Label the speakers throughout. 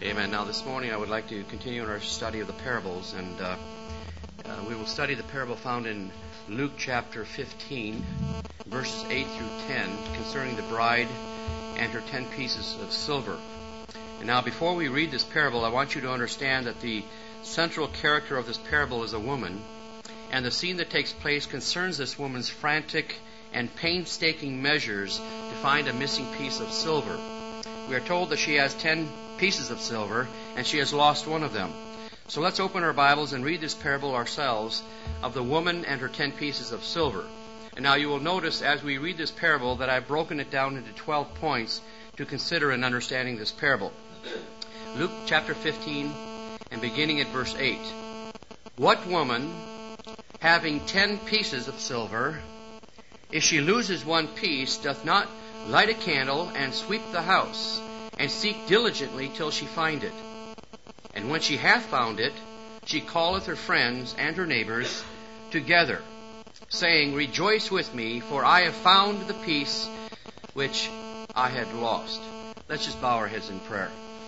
Speaker 1: Amen. Now this morning I would like to continue in our study of the parables, and we will study the parable found in Luke chapter 15, verses 8 through 10, concerning the bride and her 10 pieces of silver. And now before we read this parable, I want you to understand that the central character of this parable is a woman, and the scene that takes place concerns this woman's frantic and painstaking measures to find a missing piece of silver. We are told that she has 10 pieces of silver, and she has lost one of them. So let's open our Bibles and read this parable ourselves of the woman and her 10 pieces of silver. And now you will notice as we read this parable that I've broken it down into 12 points to consider in understanding this parable. Luke chapter 15 and beginning at verse 8. What woman, having 10 pieces of silver, if she loses one piece, doth not light a candle and sweep the house, and seek diligently till she find it? And when she hath found it, she calleth her friends and her neighbors together, saying, Rejoice with me, for I have found the piece which I had lost. Let's just bow our heads in prayer.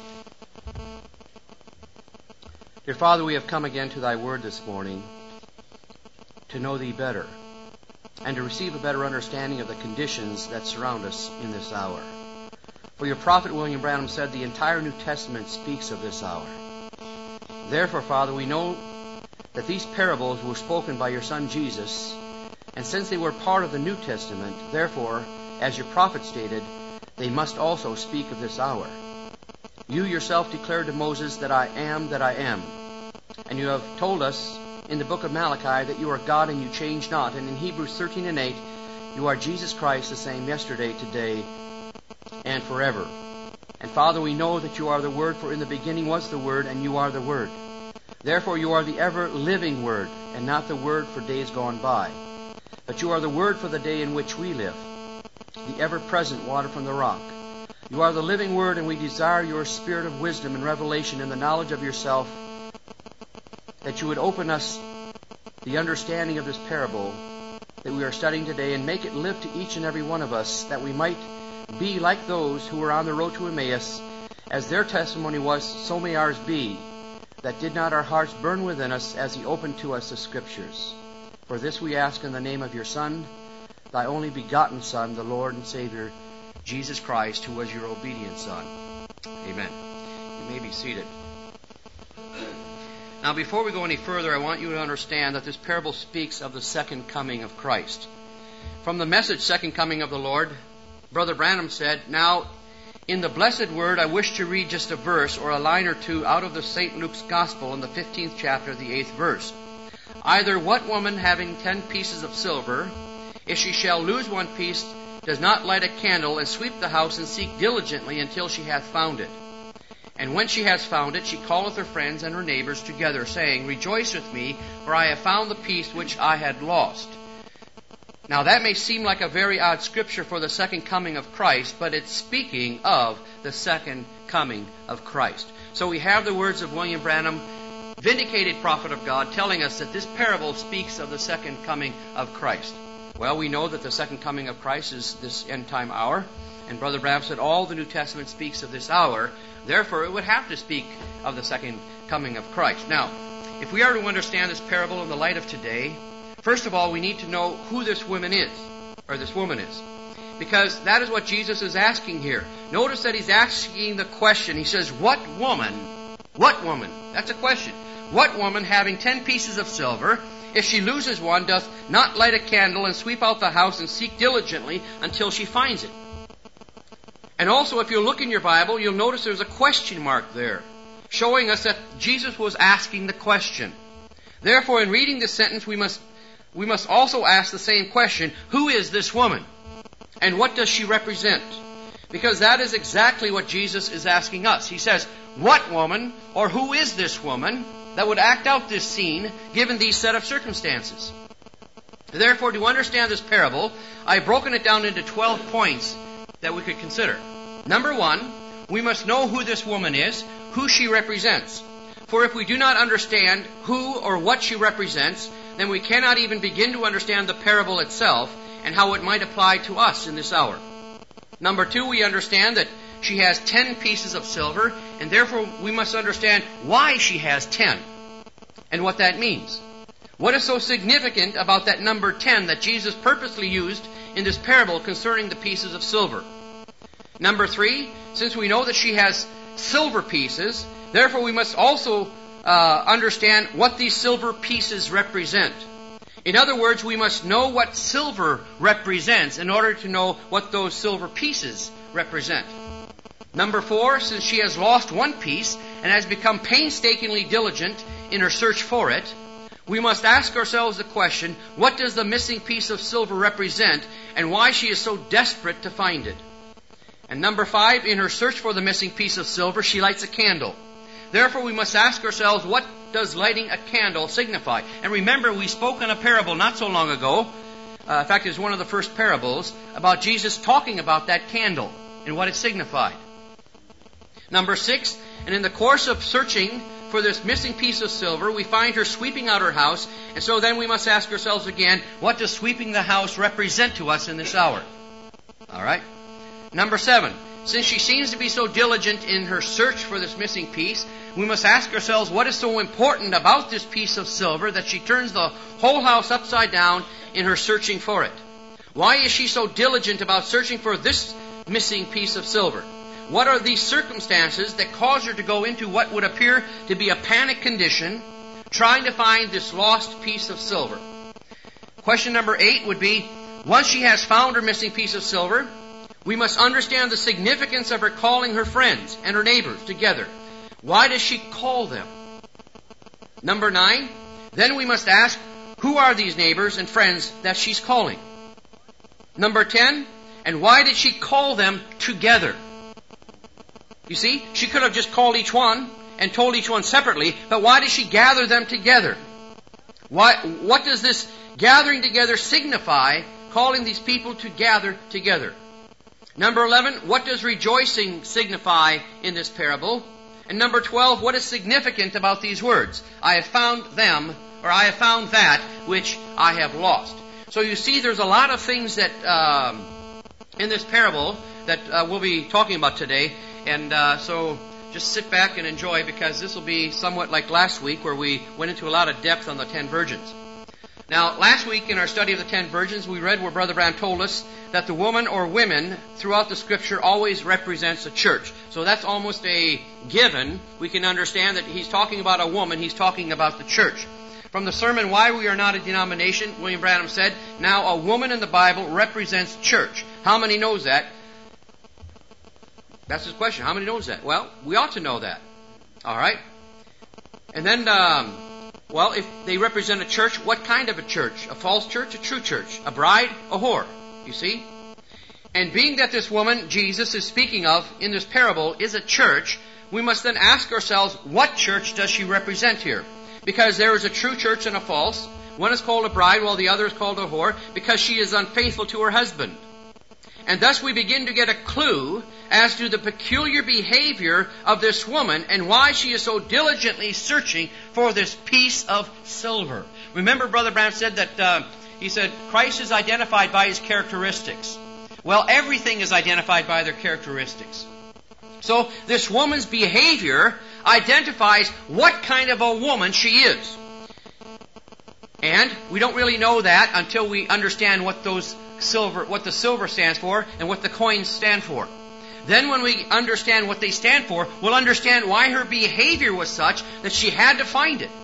Speaker 1: Dear Father, we have come again to Thy Word this morning to know Thee better and to receive a better understanding of the conditions that surround us in this hour. For your prophet William Branham said the entire New Testament speaks of this hour. Therefore, Father, we know that these parables were spoken by your Son Jesus, and since they were part of the New Testament, therefore, as your prophet stated, they must also speak of this hour. You yourself declared to Moses that I am that I am. And you have told us in the book of Malachi that you are God and you change not. And in Hebrews 13 and 8, you are Jesus Christ, the same yesterday, today, and forever. And Father, we know that you are the Word, for in the beginning was the Word, and you are the Word. Therefore you are the ever-living Word, and not the Word for days gone by. But you are the Word for the day in which we live, the ever-present water from the rock. You are the living Word, and we desire your spirit of wisdom and revelation in the knowledge of yourself, that you would open us the understanding of this parable that we are studying today and make it live to each and every one of us, that we might be like those who were on the road to Emmaus. As their testimony was, so may ours be, that did not our hearts burn within us as He opened to us the Scriptures. For this we ask in the name of your Son, Thy only begotten Son, the Lord and Savior, Jesus Christ, who was your obedient Son. Amen. You may be seated. Now, before we go any further, I want you to understand that this parable speaks of the second coming of Christ. From the message, Second Coming of the Lord, Brother Branham said, Now, in the blessed word, I wish to read just a verse or a line or two out of the St. Luke's Gospel in the 15th chapter, the 8th verse. Either what woman having 10 pieces of silver, if she shall lose one piece, does not light a candle and sweep the house and seek diligently until she hath found it? And when she has found it, she calleth her friends and her neighbors together, saying, Rejoice with me, for I have found the piece which I had lost. Now that may seem like a very odd scripture for the second coming of Christ, but it's speaking of the second coming of Christ. So we have the words of William Branham, vindicated prophet of God, telling us that this parable speaks of the second coming of Christ. Well, we know that the second coming of Christ is this end time hour, and Brother Branham said all the New Testament speaks of this hour. Therefore, it would have to speak of the second coming of Christ. Now, if we are to understand this parable in the light of today, first of all, we need to know who this woman is. Because that is what Jesus is asking here. Notice that He's asking the question. He says, What woman? What woman? That's a question. What woman, having 10 pieces of silver, if she loses one, doth not light a candle and sweep out the house and seek diligently until she finds it? And also, if you look in your Bible, you'll notice there's a question mark there, showing us that Jesus was asking the question. Therefore, in reading this sentence, we must also ask the same question: who is this woman? And what does she represent? Because that is exactly what Jesus is asking us. He says, what woman, or who is this woman that would act out this scene given these set of circumstances? Therefore, to understand this parable, I've broken it down into 12 points that we could consider. Number one, we must know who this woman is, who she represents. For if we do not understand who or what she represents, then we cannot even begin to understand the parable itself and how it might apply to us in this hour. Number two, we understand that she has 10 pieces of silver, and therefore we must understand why she has 10 and what that means. What is so significant about that number 10 that Jesus purposely used in this parable concerning the pieces of silver? Number 3, since we know that she has silver pieces, therefore we must also understand what these silver pieces represent. In other words, we must know what silver represents in order to know what those silver pieces represent. Number 4, since she has lost one piece and has become painstakingly diligent in her search for it, we must ask ourselves the question, what does the missing piece of silver represent, and why she is so desperate to find it? And number 5, in her search for the missing piece of silver, she lights a candle. Therefore, we must ask ourselves, what does lighting a candle signify? And remember, we spoke in a parable not so long ago, in fact, it was one of the first parables, about Jesus talking about that candle and what it signified. Number 6, and in the course of searching for this missing piece of silver, we find her sweeping out her house, and so then we must ask ourselves again, what does sweeping the house represent to us in this hour? All right. Number 7, since she seems to be so diligent in her search for this missing piece, we must ask ourselves what is so important about this piece of silver that she turns the whole house upside down in her searching for it. Why is she so diligent about searching for this missing piece of silver? What are these circumstances that cause her to go into what would appear to be a panic condition, trying to find this lost piece of silver? Question number 8 would be, once she has found her missing piece of silver, we must understand the significance of her calling her friends and her neighbors together. Why does she call them? Number 9, then we must ask, who are these neighbors and friends that she's calling? Number 10, and why did she call them together? You see, she could have just called each one and told each one separately, but why does she gather them together? What does this gathering together signify, calling these people to gather together? Number 11, what does rejoicing signify in this parable? And number 12, what is significant about these words? I have found them, or I have found that which I have lost. So you see, there's a lot of things that in this parable that we'll be talking about today. And so just sit back and enjoy, because this will be somewhat like last week where we went into a lot of depth on the 10 virgins. Now, last week in our study of the 10 virgins, we read where Brother Branham told us that the woman or women throughout the Scripture always represents a church. So that's almost a given. We can understand that he's talking about a woman, he's talking about the church. From the sermon, Why We Are Not a Denomination, William Branham said, now a woman in the Bible represents church. How many knows that? That's his question. How many knows that? Well, we ought to know that. All right? And then, well, if they represent a church, what kind of a church? A false church? A true church? A bride? A whore? You see? And being that this woman, Jesus, is speaking of in this parable is a church, we must then ask ourselves, what church does she represent here? Because there is a true church and a false. One is called a bride while the other is called a whore, because she is unfaithful to her husband. And thus we begin to get a clue as to the peculiar behavior of this woman and why she is so diligently searching for this piece of silver. Remember, Brother Branham said that, he said, Christ is identified by His characteristics. Well, everything is identified by their characteristics. So this woman's behavior identifies what kind of a woman she is. And we don't really know that until we understand what the silver stands for and what the coins stand for. Then when we understand what they stand for, we'll understand why her behavior was such that she had to find it.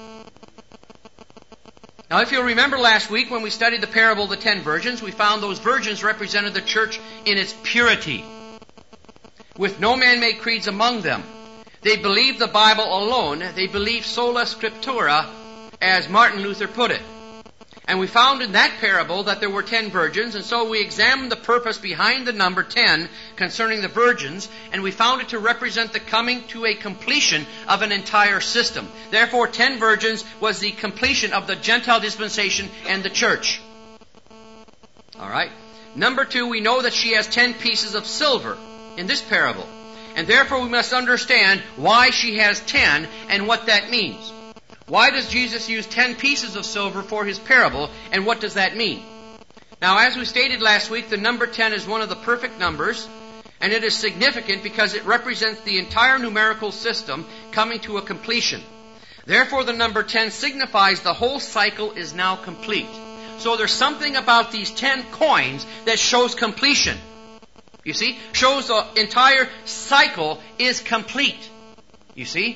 Speaker 1: Now, if you'll remember last week when we studied the parable of the 10 virgins, we found those virgins represented the church in its purity, with no man-made creeds among them. They believed the Bible alone. They believed sola scriptura, as Martin Luther put it. And we found in that parable that there were 10 virgins, and so we examined the purpose behind the number 10 concerning the virgins, and we found it to represent the coming to a completion of an entire system. Therefore, 10 virgins was the completion of the Gentile dispensation and the church. All right. Number 2, we know that she has 10 pieces of silver in this parable. And therefore we must understand why she has 10 and what that means. Why does Jesus use 10 pieces of silver for His parable, and what does that mean? Now, as we stated last week, the number 10 is one of the perfect numbers. And it is significant because it represents the entire numerical system coming to a completion. Therefore, the number 10 signifies the whole cycle is now complete. So there's something about these 10 coins that shows completion. You see? Shows the entire cycle is complete. You see?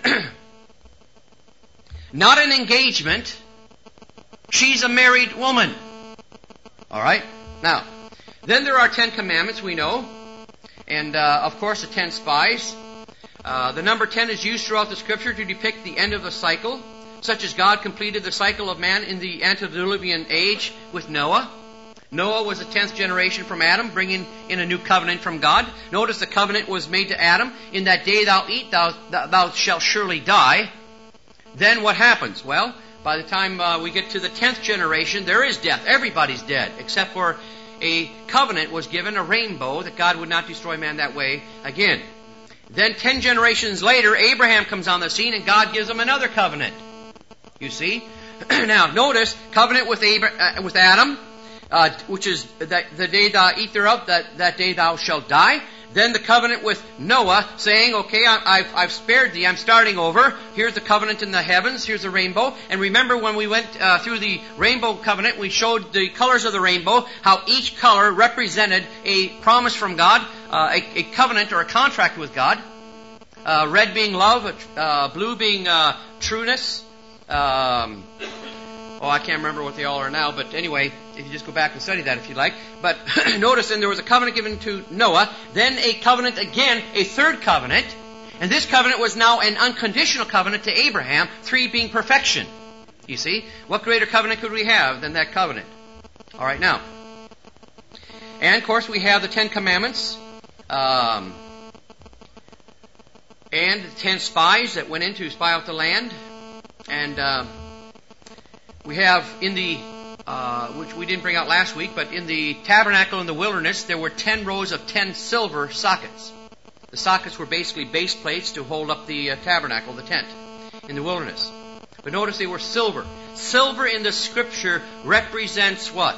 Speaker 1: Not an engagement. She's a married woman. Alright? Now, then there are 10 commandments, we know. And, of course, the 10 spies. The number 10 is used throughout the Scripture to depict the end of the cycle, such as God completed the cycle of man in the antediluvian age with Noah. Noah was the 10th generation from Adam, bringing in a new covenant from God. Notice the covenant was made to Adam. In that day thou eat, thou shalt surely die. Then what happens? Well, by the time we get to the 10th generation, there is death. Everybody's dead, except for a covenant was given, a rainbow, that God would not destroy man that way again. Then 10 generations later, Abraham comes on the scene and God gives him another covenant. You see? Now, notice, covenant with Adam, which is the day thou eat thereof, that day thou shalt die. Then the covenant with Noah, saying, okay, I've spared thee, I'm starting over. Here's the covenant in the heavens, here's the rainbow. And remember when we went through the rainbow covenant, we showed the colors of the rainbow, how each color represented a promise from God, a covenant or a contract with God. Red being love, blue being trueness. I can't remember what they all are now, but anyway, if you just go back and study that if you like. But notice then there was a covenant given to Noah, then a covenant again, a third covenant, and this covenant was now an unconditional covenant to Abraham, 3 being perfection. You see? What greater covenant could we have than that covenant? Alright, now. And of course we have the 10 commandments, and the 10 spies that went in to spy out the land, and we have in the, which we didn't bring out last week, but in the tabernacle in the wilderness, there were 10 rows of 10 silver sockets. The sockets were basically base plates to hold up the tabernacle, the tent, in the wilderness. But notice they were silver. Silver in the Scripture represents what?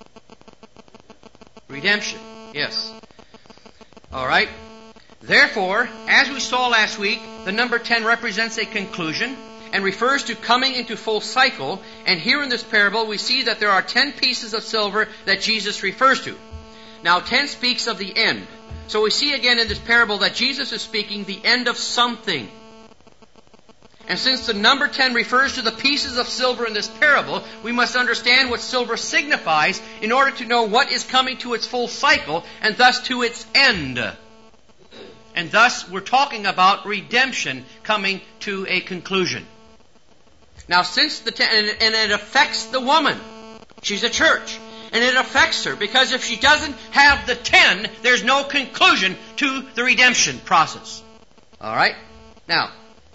Speaker 1: Redemption. Yes. Alright. Therefore, as we saw last week, the number 10 represents a conclusion and refers to coming into full cycle. And here in this parable, we see that there are 10 pieces of silver that Jesus refers to. Now, 10 speaks of the end. So we see again in this parable that Jesus is speaking the end of something. And since the number 10 refers to the pieces of silver in this parable, we must understand what silver signifies in order to know what is coming to its full cycle and thus to its end. And thus we're talking about redemption coming to a conclusion. Now, since the 10, and it affects the woman. She's a church. And it affects her because if she doesn't have the 10, there's no conclusion to the redemption process. Alright? Now,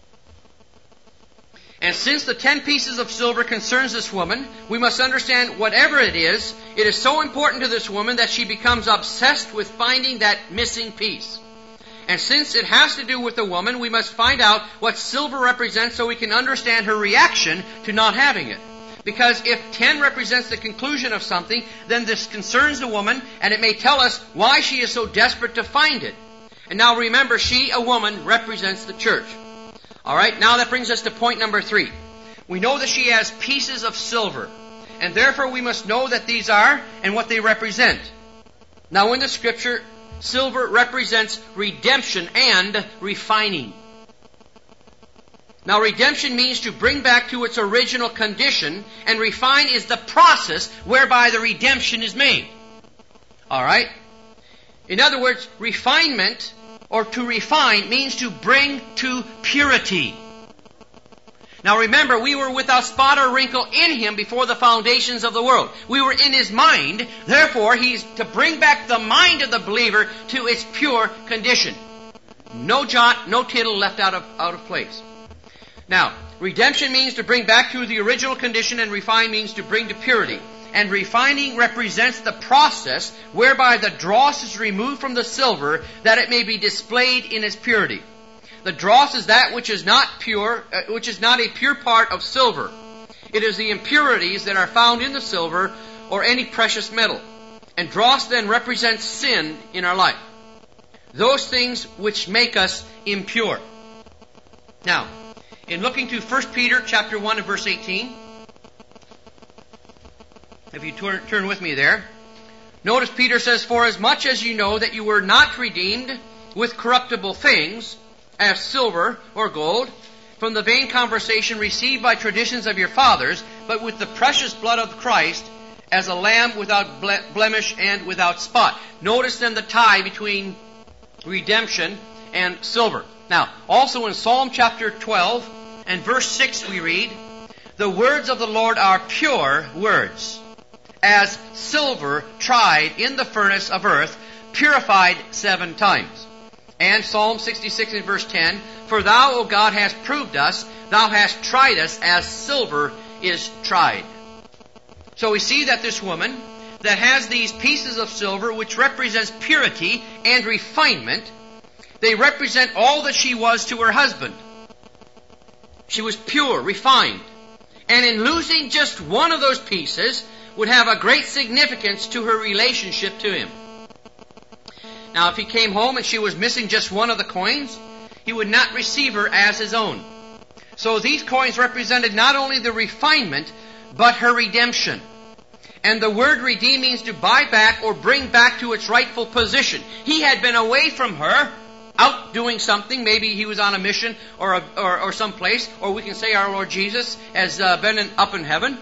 Speaker 1: and since the 10 pieces of silver concerns this woman, we must understand whatever it is so important to this woman that she becomes obsessed with finding that missing piece. And since it has to do with the woman, we must find out what silver represents so we can understand her reaction to not having it. Because if 10 represents the conclusion of something, then this concerns the woman, and it may tell us why she is so desperate to find it. And now remember, she, a woman, represents the church. Alright, now that brings us to point number 3. We know that she has pieces of silver, and therefore we must know that these are and what they represent. Now in the Scripture, silver represents redemption and refining. Now, redemption means to bring back to its original condition, and refine is the process whereby the redemption is made. Alright? In other words, refinement, or to refine, means to bring to purity. Now remember, we were without spot or wrinkle in Him before the foundations of the world. We were in His mind. Therefore, He's to bring back the mind of the believer to its pure condition. No jot, no tittle left out of place. Now, redemption means to bring back to the original condition, and refine means to bring to purity. And refining represents the process whereby the dross is removed from the silver that it may be displayed in its purity. The dross is that which is not pure, which is not a pure part of silver. It is the impurities that are found in the silver or any precious metal. And dross then represents sin in our life. those things which make us impure. Now, in looking to 1 Peter chapter 1 and verse 18, if you turn with me there, notice Peter says, "For as much as you know that you were not redeemed with corruptible things, as silver or gold, from the vain conversation received by traditions of your fathers, but with the precious blood of Christ, as a lamb without blemish and without spot." Notice then the tie between redemption and silver. Now, also in Psalm chapter 12 and verse 6 we read, "The words of the Lord are pure words, as silver tried in the furnace of earth, purified 7 times. And Psalm 66 and verse 10, "For thou, O God, hast proved us, thou hast tried us as silver is tried." So we see that this woman that has these pieces of silver, which represents purity and refinement, they represent all that she was to her husband. She was pure, refined. And in losing just one of those pieces would have a great significance to her relationship to him. Now, if he came home and she was missing just one of the coins, he would not receive her as his own. So these coins represented not only the refinement, but her redemption. And the word redeem means to buy back or bring back to its rightful position. He had been away from her, out doing something. Maybe he was on a mission or someplace, or we can say our Lord Jesus has been up in heaven.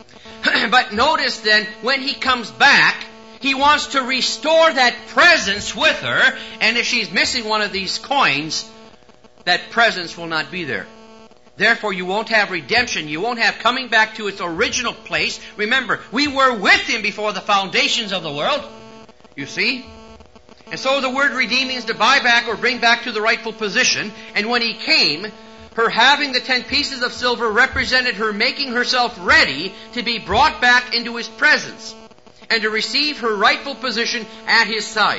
Speaker 1: But notice then, when he comes back, he wants to restore that presence with her, and if she's missing one of these coins, that presence will not be there. Therefore, you won't have redemption. You won't have coming back to its original place. Remember, we were with him before the foundations of the world. You see? And so the word redeem means to buy back or bring back to the rightful position. And when he came, her having the 10 pieces of silver represented her making herself ready to be brought back into his presence and to receive her rightful position at his side.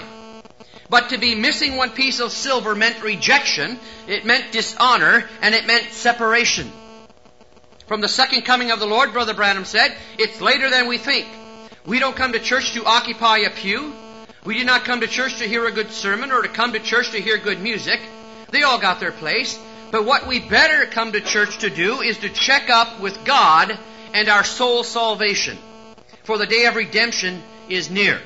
Speaker 1: But to be missing one piece of silver meant rejection, it meant dishonor, and it meant separation. From the second coming of the Lord, Brother Branham said, it's later than we think. We don't come to church to occupy a pew. We do not come to church to hear a good sermon or to come to church to hear good music. They all got their place. But what we better come to church to do is to check up with God and our soul salvation. For the day of redemption is near.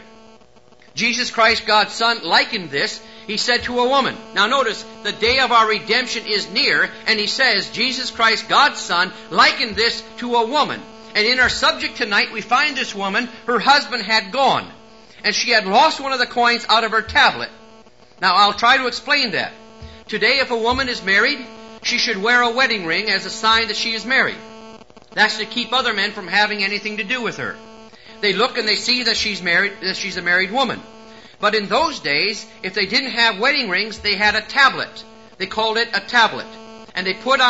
Speaker 1: Jesus Christ, God's Son, likened this. He said to a woman. Now notice, the day of our redemption is near, and he says, Jesus Christ, God's Son, likened this to a woman. And in our subject tonight, we find this woman, her husband had gone, and she had lost one of the coins out of her tablet. Now I'll try to explain that. Today, if a woman is married, she should wear a wedding ring as a sign that she is married. That's to keep other men from having anything to do with her. They look and they see that she's married, that she's a married woman. But in those days, if they didn't have wedding rings, they had a tablet. They called it a tablet. And they put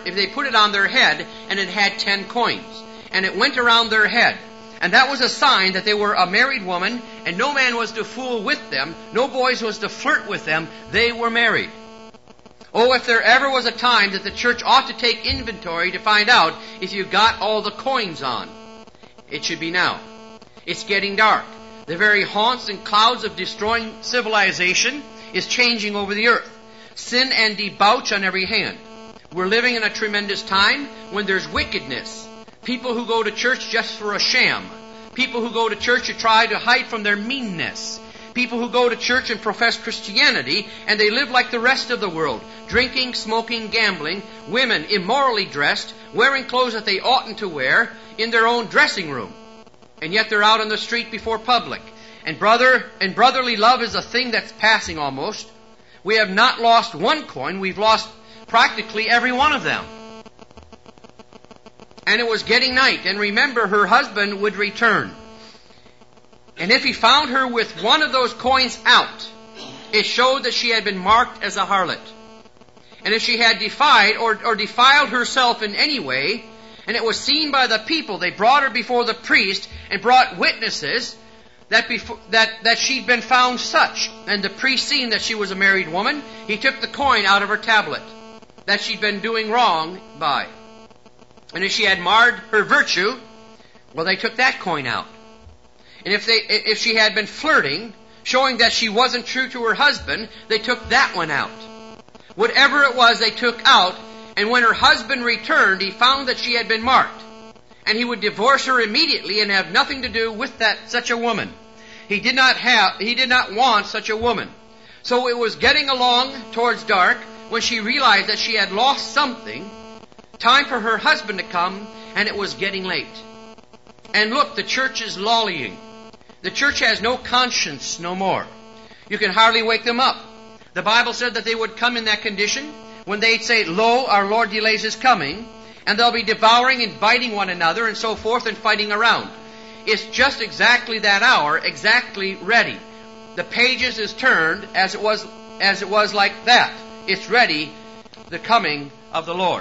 Speaker 1: it on their head, and it had 10 coins. And it went around their head. And that was a sign that they were a married woman, and no man was to fool with them, no boys was to flirt with them. They were married. Oh, if there ever was a time that the church ought to take inventory to find out if you got all the coins on, it should be now. It's getting dark. The very haunts and clouds of destroying civilization is changing over the earth. Sin and debauch on every hand. We're living in a tremendous time when there's wickedness. People who go to church just for a sham. People who go to church to try to hide from their meanness. People who go to church and profess Christianity and they live like the rest of the world. Drinking, smoking, gambling. Women immorally dressed, wearing clothes that they oughtn't to wear in their own dressing room. And yet they're out on the street before public. And brotherly love is a thing that's passing almost. We have not lost one coin. We've lost practically every one of them. And it was getting night. And remember, her husband would return. And if he found her with one of those coins out, it showed that she had been marked as a harlot. And if she had defied or defiled herself in any way, and it was seen by the people, they brought her before the priest and brought witnesses that she'd been found such. And the priest, seeing that she was a married woman, he took the coin out of her tablet that she'd been doing wrong by. And if she had marred her virtue, well, they took that coin out. And if she had been flirting, showing that she wasn't true to her husband, they took that one out. Whatever it was, they took out, and when her husband returned, he found that she had been marked. And he would divorce her immediately and have nothing to do with such a woman. He did not want such a woman. So it was getting along towards dark when she realized that she had lost something. Time for her husband to come, and it was getting late. And look, the church is lollying. The church has no conscience no more. You can hardly wake them up. The Bible said that they would come in that condition when they'd say, "Lo, our Lord delays his coming," and they'll be devouring and biting one another and so forth and fighting around. It's just exactly that hour, exactly ready. The pages is turned as it was like that. It's ready, the coming of the Lord.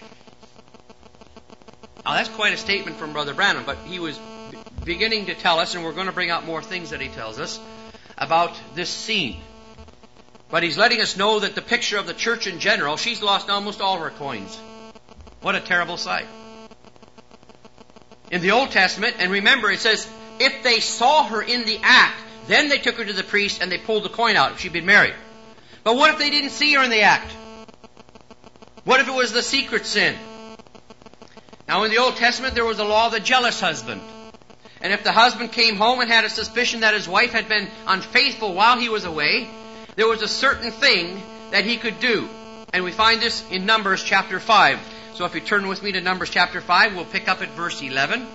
Speaker 1: Now that's quite a statement from Brother Branham, but he was beginning to tell us, and we're going to bring out more things that he tells us about this scene. But he's letting us know that the picture of the church in general, she's lost almost all her coins. What a terrible sight. In the Old Testament, and remember it says, if they saw her in the act, then they took her to the priest and they pulled the coin out if she'd been married. But what if they didn't see her in the act? What if it was the secret sin? Now in the Old Testament there was a law of the jealous husband. And if the husband came home and had a suspicion that his wife had been unfaithful while he was away, there was a certain thing that he could do. And we find this in Numbers chapter 5. So if you turn with me to Numbers chapter 5, we'll pick up at verse 11.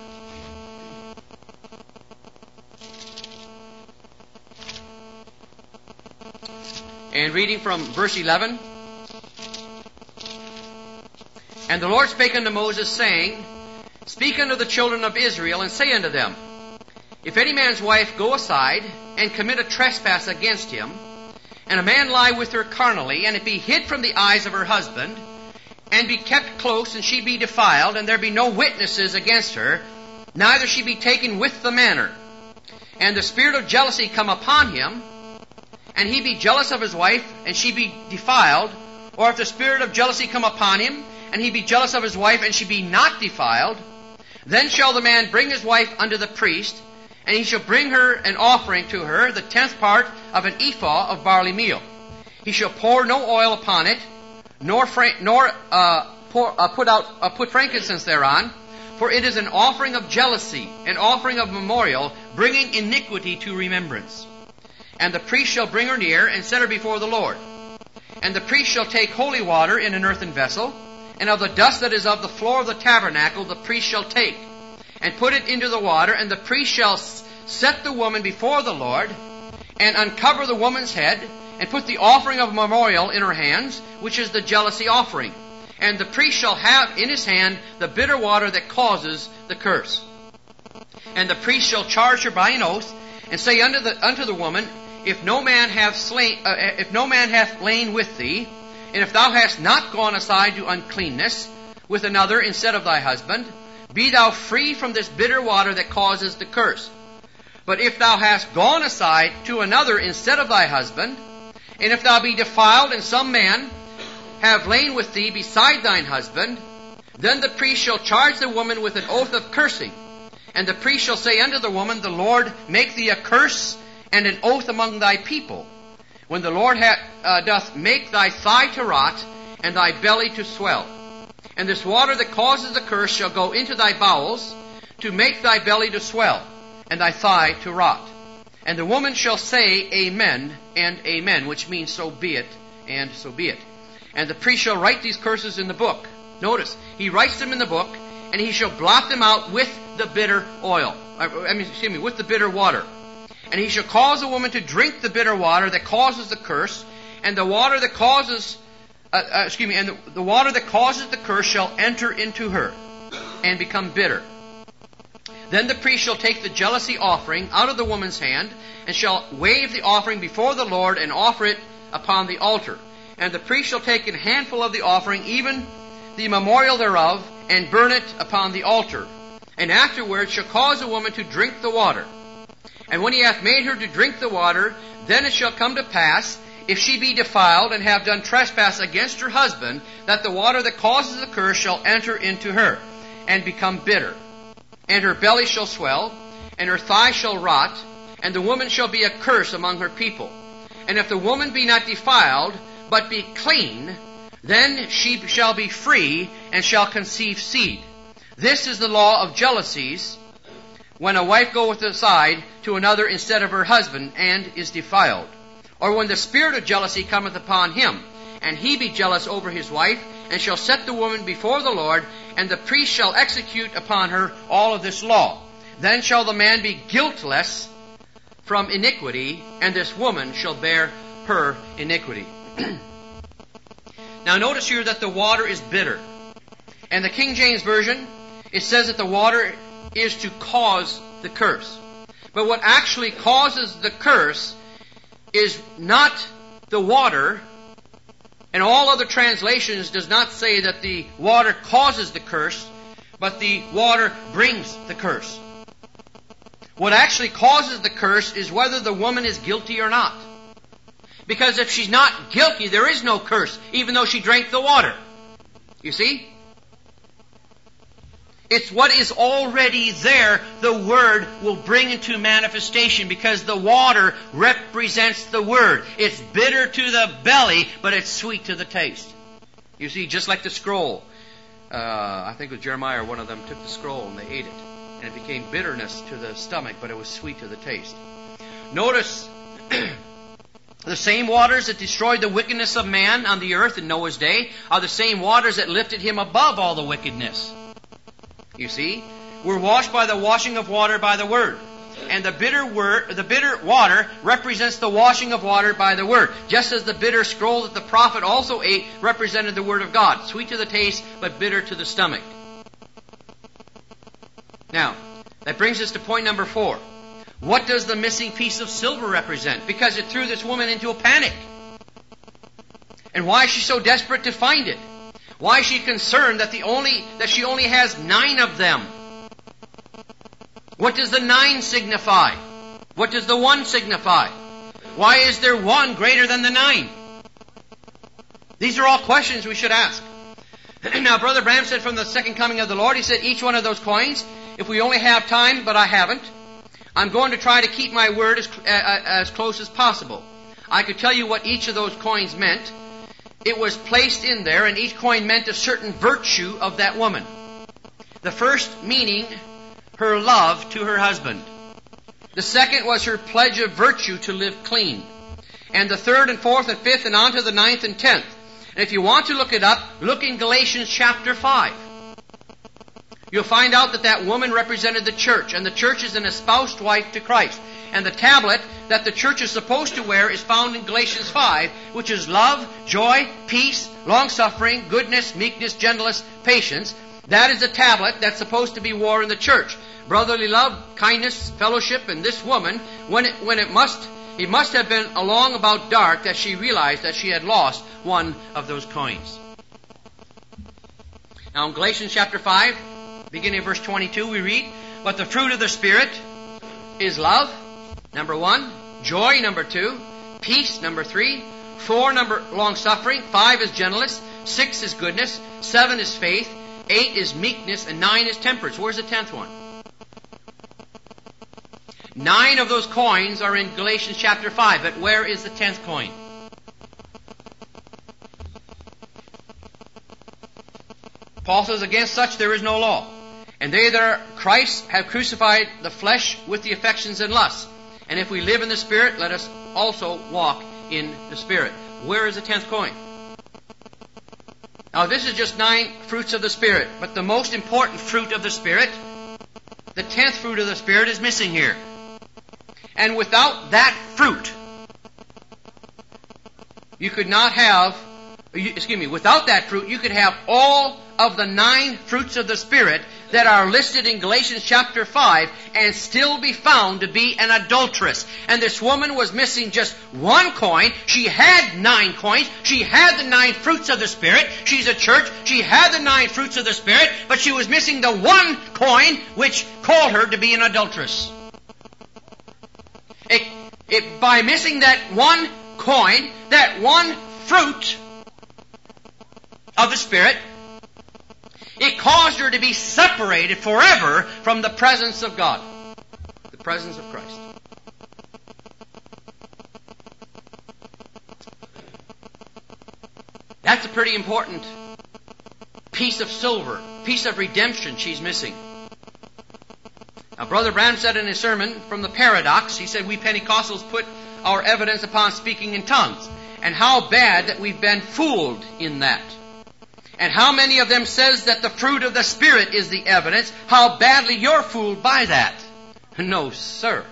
Speaker 1: And reading from verse 11. And the Lord spake unto Moses, saying, Speak unto the children of Israel, and say unto them, If any man's wife go aside, and commit a trespass against him, and a man lie with her carnally, and it be hid from the eyes of her husband, and be kept close, and she be defiled, and there be no witnesses against her, neither she be taken with the manner, and the spirit of jealousy come upon him, and he be jealous of his wife, and she be defiled, or if the spirit of jealousy come upon him, and he be jealous of his wife, and she be not defiled, then shall the man bring his wife unto the priest, and he shall bring her an offering to her, the 10th part of an ephah of barley meal. He shall pour no oil upon it, nor put frankincense thereon, for it is an offering of jealousy, an offering of memorial, bringing iniquity to remembrance. And the priest shall bring her near, and set her before the Lord. And the priest shall take holy water in an earthen vessel, and of the dust that is of the floor of the tabernacle the priest shall take, and put it into the water, and the priest shall set the woman before the Lord, and uncover the woman's head, and put the offering of memorial in her hands, which is the jealousy offering. And the priest shall have in his hand the bitter water that causes the curse. And the priest shall charge her by an oath, and say unto the woman, If no man hath lain with thee, and if thou hast not gone aside to uncleanness with another instead of thy husband, be thou free from this bitter water that causes the curse. But if thou hast gone aside to another instead of thy husband, and if thou be defiled, and some man have lain with thee beside thine husband, then the priest shall charge the woman with an oath of cursing. And the priest shall say unto the woman, The Lord make thee a curse and an oath among thy people, when the Lord doth make thy thigh to rot, and thy belly to swell. And this water that causes the curse shall go into thy bowels, to make thy belly to swell, and thy thigh to rot. And the woman shall say, Amen, and Amen, which means so be it, and so be it. And the priest shall write these curses in the book. Notice, he writes them in the book, and he shall blot them out with the bitter oil. With the bitter water. And he shall cause the woman to drink the bitter water that causes the curse, and the water that causes, the water that causes the curse shall enter into her, and become bitter. Then the priest shall take the jealousy offering out of the woman's hand, and shall wave the offering before the Lord, and offer it upon the altar. And the priest shall take a handful of the offering, even the memorial thereof, and burn it upon the altar. And afterwards shall cause the woman to drink the water. And when he hath made her to drink the water, then it shall come to pass, if she be defiled, and have done trespass against her husband, that the water that causes the curse shall enter into her, and become bitter. And her belly shall swell, and her thigh shall rot, and the woman shall be a curse among her people. And if the woman be not defiled, but be clean, then she shall be free, and shall conceive seed. This is the law of jealousies, when a wife goeth aside to another instead of her husband, and is defiled. Or when the spirit of jealousy cometh upon him, and he be jealous over his wife, and shall set the woman before the Lord, and the priest shall execute upon her all of this law. Then shall the man be guiltless from iniquity, and this woman shall bear her iniquity. Now notice here that the water is bitter. And the King James Version, it says that the water is to cause the curse. But what actually causes the curse is not the water, and all other translations does not say that the water causes the curse, but the water brings the curse. What actually causes the curse is whether the woman is guilty or not. Because if she's not guilty, there is no curse, even though she drank the water. You see? It's what is already there the Word will bring into manifestation, because the water represents the Word. It's bitter to the belly, but it's sweet to the taste. You see, just like the scroll. I think it was Jeremiah or one of them took the scroll and they ate it. And it became bitterness to the stomach, but it was sweet to the taste. Notice the same waters that destroyed the wickedness of man on the earth in Noah's day are the same waters that lifted him above all the wickedness. You see, we're washed by the washing of water by the Word. And the bitter water represents the washing of water by the Word. Just as the bitter scroll that the prophet also ate represented the Word of God. Sweet to the taste, but bitter to the stomach. Now, that brings us to point number 4. What does the missing piece of silver represent? Because it threw this woman into a panic. And why is she so desperate to find it? Why is she concerned that she only has 9 of them? What does the 9 signify? What does the 1 signify? Why is there 1 greater than the 9? These are all questions we should ask. Now, Brother Branham said from the second coming of the Lord, he said each one of those coins, if we only have time, but I haven't, I'm going to try to keep my word as close as possible. I could tell you what each of those coins meant. It was placed in there, and each coin meant a certain virtue of that woman. The first meaning, her love to her husband. The second was her pledge of virtue to live clean. And the third and fourth and fifth and on to the 9th and 10th. And if you want to look it up, look in Galatians chapter 5. You'll find out that that woman represented the church, and the church is an espoused wife to Christ. And the tablet that the church is supposed to wear is found in Galatians 5, which is love, joy, peace, long-suffering, goodness, meekness, gentleness, patience. That is the tablet that's supposed to be worn in the church. Brotherly love, kindness, fellowship, and this woman, it must have been along about dark that she realized that she had lost one of those coins. Now in Galatians chapter 5, beginning of verse 22, we read, but the fruit of the Spirit is love, number 1, joy, number 2, peace, number 3, 4, long-suffering, 5 is gentleness, 6 is goodness, 7 is faith, 8 is meekness, and 9 is temperance. Where's the 10th one? 9 of those coins are in Galatians chapter 5, but where is the 10th coin? Paul says, against such there is no law. And they that are Christ have crucified the flesh with the affections and lusts. And if we live in the Spirit, let us also walk in the Spirit. Where is the 10th coin? Now this is just 9 fruits of the Spirit. But the most important fruit of the Spirit, the 10th fruit of the Spirit, is missing here. And without that fruit, without that fruit, you could have all of the 9 fruits of the Spirit that are listed in Galatians chapter 5 and still be found to be an adulteress. And this woman was missing just 1 coin. She had 9 coins. She had the 9 fruits of the Spirit. She's a church. She had the 9 fruits of the Spirit, but she was missing the 1 coin which called her to be an adulteress. By missing that 1 coin, that 1 fruit of the Spirit, it caused her to be separated forever from the presence of God, the presence of Christ. That's a pretty important piece of silver, piece of redemption she's missing. Now, Brother Branham said in his sermon from the paradox, he said, we Pentecostals put our evidence upon speaking in tongues. And how bad that we've been fooled in that. And how many of them says that the fruit of the Spirit is the evidence? How badly you're fooled by that. No, sir.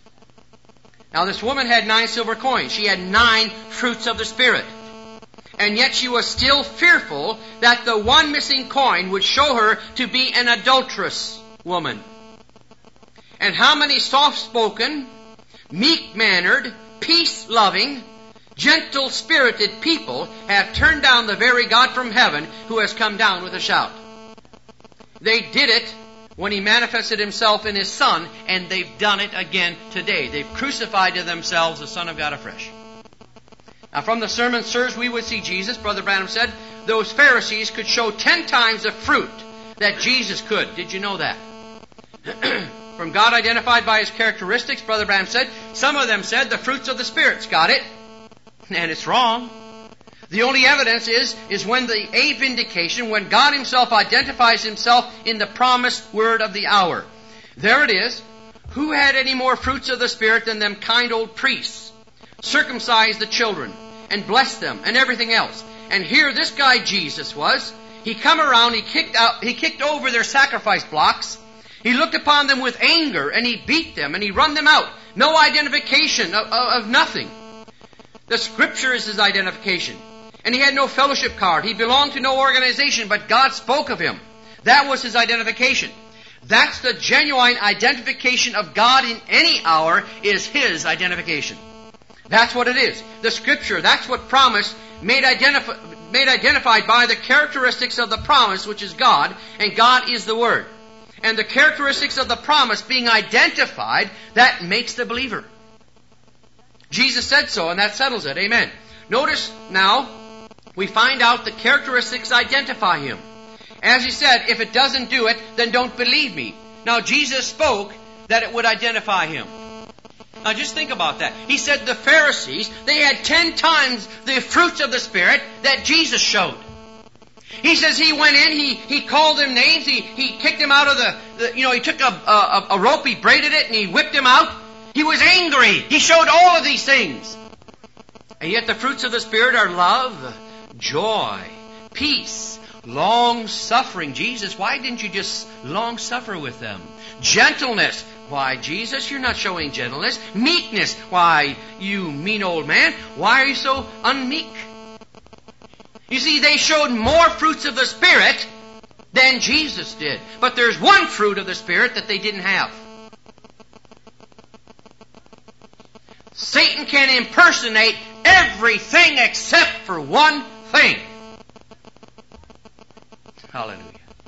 Speaker 1: Now, this woman had 9 silver coins. She had 9 fruits of the Spirit. And yet she was still fearful that the one missing coin would show her to be an adulterous woman. And how many soft-spoken, meek-mannered, peace-loving, gentle-spirited people have turned down the very God from heaven who has come down with a shout. They did it when He manifested Himself in His Son, and they've done it again today. They've crucified to themselves the Son of God afresh. Now, from the sermon, sirs, we would see Jesus, Brother Branham said, those Pharisees could show 10 times the fruit that Jesus could. Did you know that? From God identified by His characteristics, Brother Branham said, some of them said the fruits of the Spirit's got it. And it's wrong. The only evidence is when a vindication, when God Himself identifies Himself in the promised word of the hour. There it is. Who had any more fruits of the Spirit than them kind old priests? Circumcised the children and blessed them and everything else. And here this guy Jesus was. He come around, he kicked over their sacrifice blocks. He looked upon them with anger and he beat them and he run them out. No identification of nothing. The Scripture is his identification. And he had no fellowship card. He belonged to no organization, but God spoke of him. That was his identification. That's the genuine identification of God in any hour, is His identification. That's what it is. The Scripture, that's what promise made identified by the characteristics of the promise, which is God, and God is the Word. And the characteristics of the promise being identified, that makes the believer. Jesus said so, and that settles it. Amen. Notice now, we find out the characteristics identify Him. As He said, if it doesn't do it, then don't believe me. Now, Jesus spoke that it would identify Him. Now, just think about that. He said the Pharisees, they had 10 times the fruits of the Spirit that Jesus showed. He says He went in, He called them names, He kicked them out of He took a rope, He braided it, and He whipped them out. He was angry. He showed all of these things. And yet the fruits of the Spirit are love, joy, peace, long-suffering. Jesus, why didn't you just long-suffer with them? Gentleness. Why, Jesus, you're not showing gentleness. Meekness. Why, you mean old man, why are you so unmeek? You see, they showed more fruits of the Spirit than Jesus did. But there's one fruit of the Spirit that they didn't have. Satan can impersonate everything except for one thing. Hallelujah.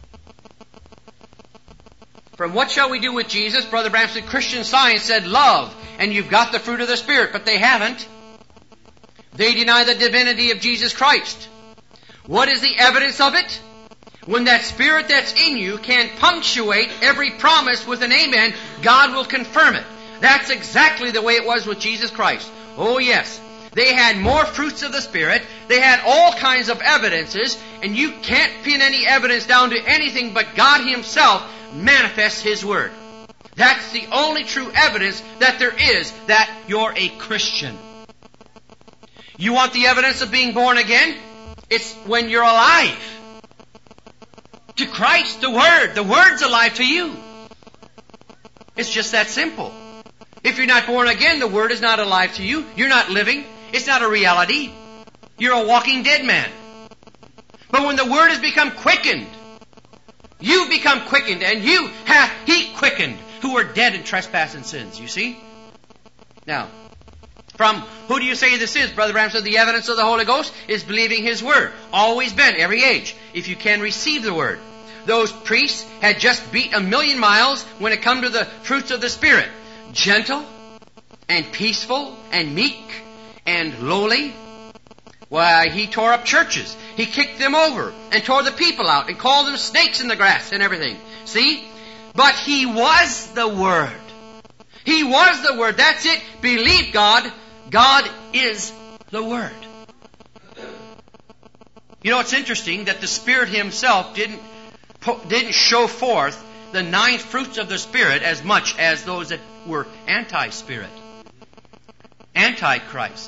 Speaker 1: From what shall we do with Jesus? Brother Branham said, Christian Science said love, and you've got the fruit of the Spirit, but they haven't. They deny the divinity of Jesus Christ. What is the evidence of it? When that Spirit that's in you can punctuate every promise with an amen, God will confirm it. That's exactly the way it was with Jesus Christ. Oh yes. They had more fruits of the Spirit. They had all kinds of evidences, and you can't pin any evidence down to anything but God Himself manifests His Word. That's the only true evidence that there is that you're a Christian. You want the evidence of being born again? It's when you're alive to Christ, the Word. The Word's alive to you. It's just that simple. If you're not born again, the Word is not alive to you. You're not living. It's not a reality. You're a walking dead man. But when the Word has become quickened, you've become quickened, and you hath He quickened, who were dead in trespass and sins. You see? Now, from who do you say this is? Brother Branham said the evidence of the Holy Ghost is believing His Word. Always been, every age, if you can receive the Word. Those priests had just beat 1,000,000 miles when it come to the fruits of the Spirit. Gentle and peaceful and meek and lowly. Why, He tore up churches. He kicked them over and tore the people out and called them snakes in the grass and everything. See? But He was the Word. He was the Word. That's it. Believe God. God is the Word. You know, it's interesting that the Spirit Himself didn't show forth the 9 fruits of the Spirit as much as those that were anti-Spirit, anti-Christ.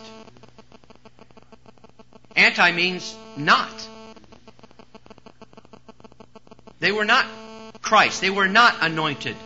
Speaker 1: Anti means not. They were not Christ. They were not anointed.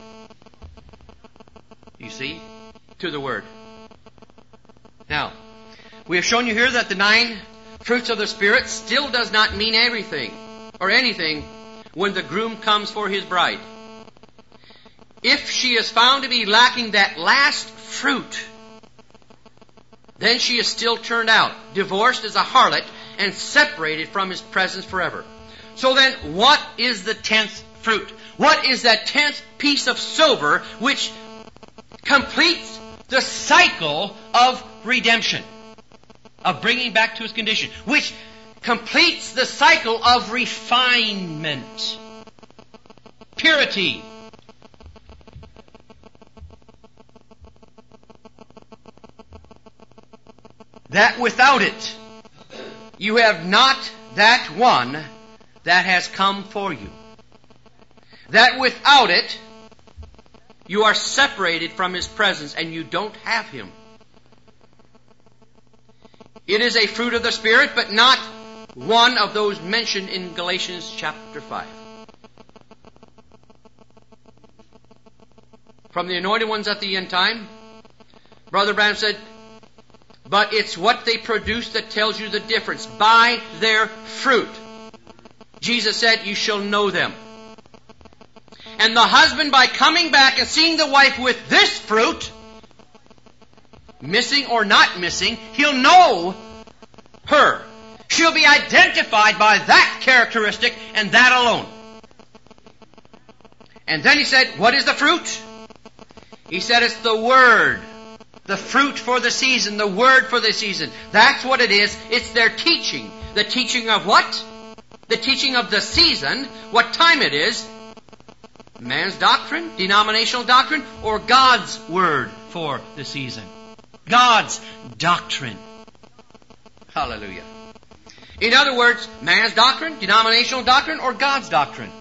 Speaker 1: You see, to the Word. Now, we have shown you here that the 9 fruits of the Spirit still does not mean everything or anything when the groom comes for his bride. If she is found to be lacking that last fruit, then she is still turned out, divorced as a harlot, and separated from His presence forever. So then, what is the 10th fruit? What is that 10th piece of silver which completes the cycle of redemption, of bringing back to its condition, which completes the cycle of refinement, purity? That without it, you have not that one that has come for you. That without it, you are separated from His presence and you don't have Him. It is a fruit of the Spirit, but not one of those mentioned in Galatians chapter 5. From the anointed ones at the end time, Brother Branham said, but it's what they produce that tells you the difference. By their fruit. Jesus said, you shall know them. And the husband, by coming back and seeing the wife with this fruit, missing or not missing, he'll know her. She'll be identified by that characteristic and that alone. And then he said, what is the fruit? He said, it's the Word. The fruit for the season, the Word for the season. That's what it is. It's their teaching. The teaching of what? The teaching of the season, what time it is. Man's doctrine, denominational doctrine, or God's Word for the season. God's doctrine. Hallelujah. In other words, man's doctrine, denominational doctrine, or God's doctrine.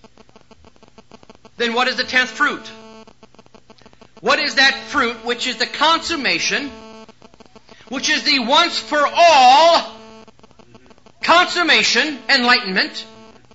Speaker 1: Then what is the 10th fruit? What is that fruit which is the consummation, which is the once for all consummation, enlightenment?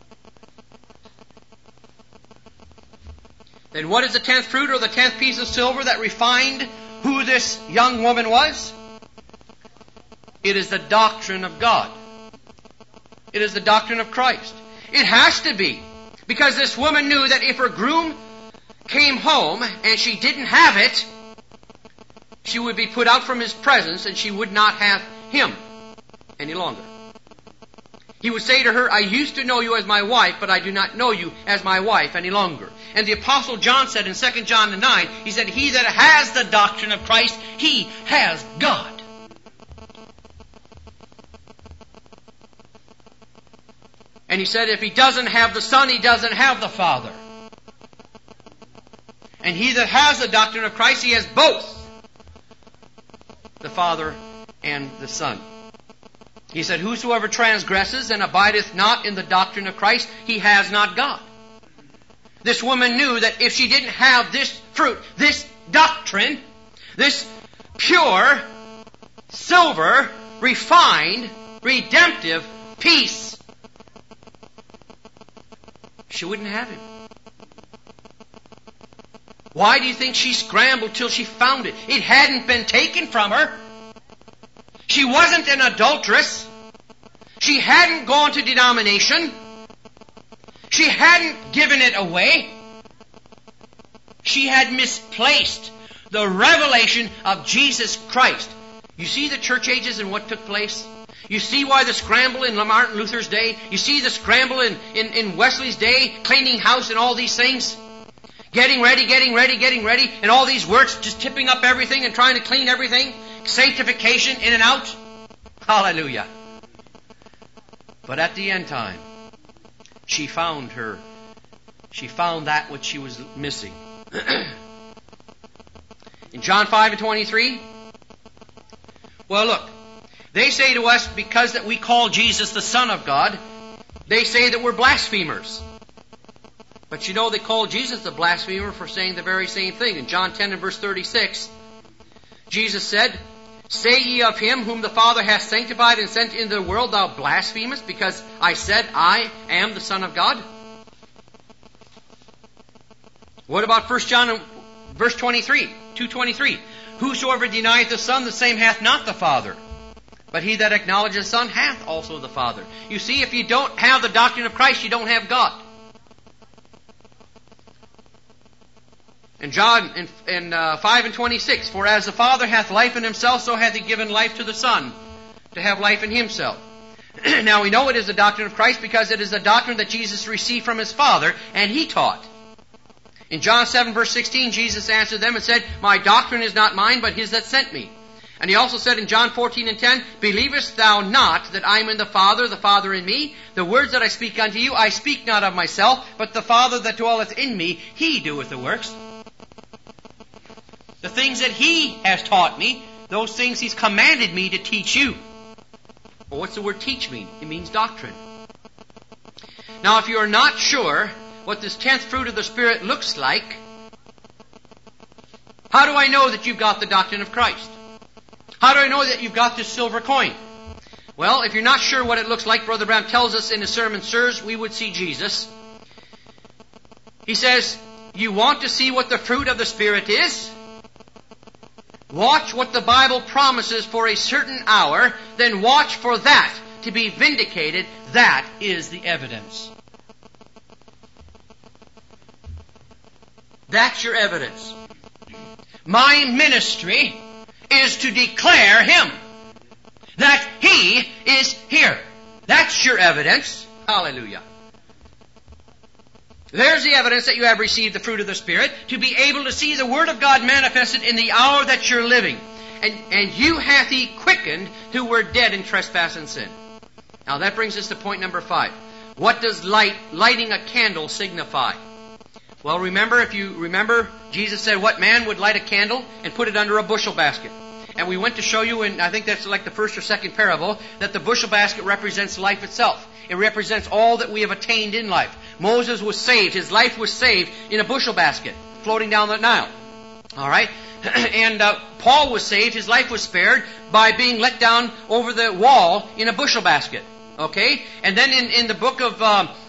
Speaker 1: Then what is the 10th fruit or the 10th piece of silver that refined who this young woman was? It is the doctrine of God. It is the doctrine of Christ. It has to be, because this woman knew that if her groom came home and she didn't have it, she would be put out from His presence and she would not have Him any longer. He would say to her, I used to know you as my wife, but I do not know you as my wife any longer. And the Apostle John said in 2 John 9, he said, he that has the doctrine of Christ, he has God. And he said, if he doesn't have the Son, he doesn't have the Father. And he that has the doctrine of Christ, he has both the Father and the Son. He said, whosoever transgresses and abideth not in the doctrine of Christ, he has not God. This woman knew that if she didn't have this fruit, this doctrine, this pure, silver, refined, redemptive peace, she wouldn't have Him. Why do you think she scrambled till she found it? It hadn't been taken from her. She wasn't an adulteress. She hadn't gone to denomination. She hadn't given it away. She had misplaced the revelation of Jesus Christ. You see the church ages and what took place? You see why the scramble in Martin Luther's day? You see the scramble in Wesley's day, cleaning house and all these things? Getting ready, and all these works just tipping up everything and trying to clean everything. Sanctification in and out. Hallelujah. But at the end time, she found that which she was missing. In John 5:23, well look, They say to us, because that we call Jesus the Son of God, they say that we're blasphemers. But you know, they call Jesus a blasphemer for saying the very same thing. In John 10 and verse 36, Jesus said, "Say ye of him whom the Father hath sanctified and sent into the world, thou blasphemest, because I said, I am the Son of God?" What about 1 John verse 23, 2:23? "Whosoever denieth the Son, the same hath not the Father. But he that acknowledges the Son hath also the Father." You see, if you don't have the doctrine of Christ, you don't have God. In John in 5 and 26, "For as the Father hath life in himself, so hath he given life to the Son, to have life in himself." Now we know it is the doctrine of Christ because it is the doctrine that Jesus received from his Father, and he taught. In John 7 verse 16, Jesus answered them and said, "My doctrine is not mine, but his that sent me." And he also said in John 14 and 10, "Believest thou not that I am in the Father in me? The words that I speak unto you, I speak not of myself, but the Father that dwelleth in me, he doeth the works." The things that he has taught me, those things he's commanded me to teach you. Well, what's the word teach mean? It means doctrine. Now, if you are not sure what this 10th fruit of the Spirit looks like, how do I know that you've got the doctrine of Christ? How do I know that you've got this silver coin? Well, if you're not sure what it looks like, Brother Branham tells us in his sermon, "Sirs, we would see Jesus." He says, you want to see what the fruit of the Spirit is? Watch what the Bible promises for a certain hour, then watch for that to be vindicated. That is the evidence. That's your evidence. My ministry is to declare him, that he is here. That's your evidence. Hallelujah. There's the evidence that you have received the fruit of the Spirit, to be able to see the Word of God manifested in the hour that you're living. And you hath he quickened who were dead in trespass and sin. Now that brings us to point number 5. What does lighting a candle signify? Well, if you remember, Jesus said, "What man would light a candle and put it under a bushel basket?" And we went to show you, and I think that's like the first or second parable, that the bushel basket represents life itself. It represents all that we have attained in life. Moses was saved. His life was saved in a bushel basket floating down the Nile. All right? And Paul was saved. His life was spared by being let down over the wall in a bushel basket. Okay? And then in the book of,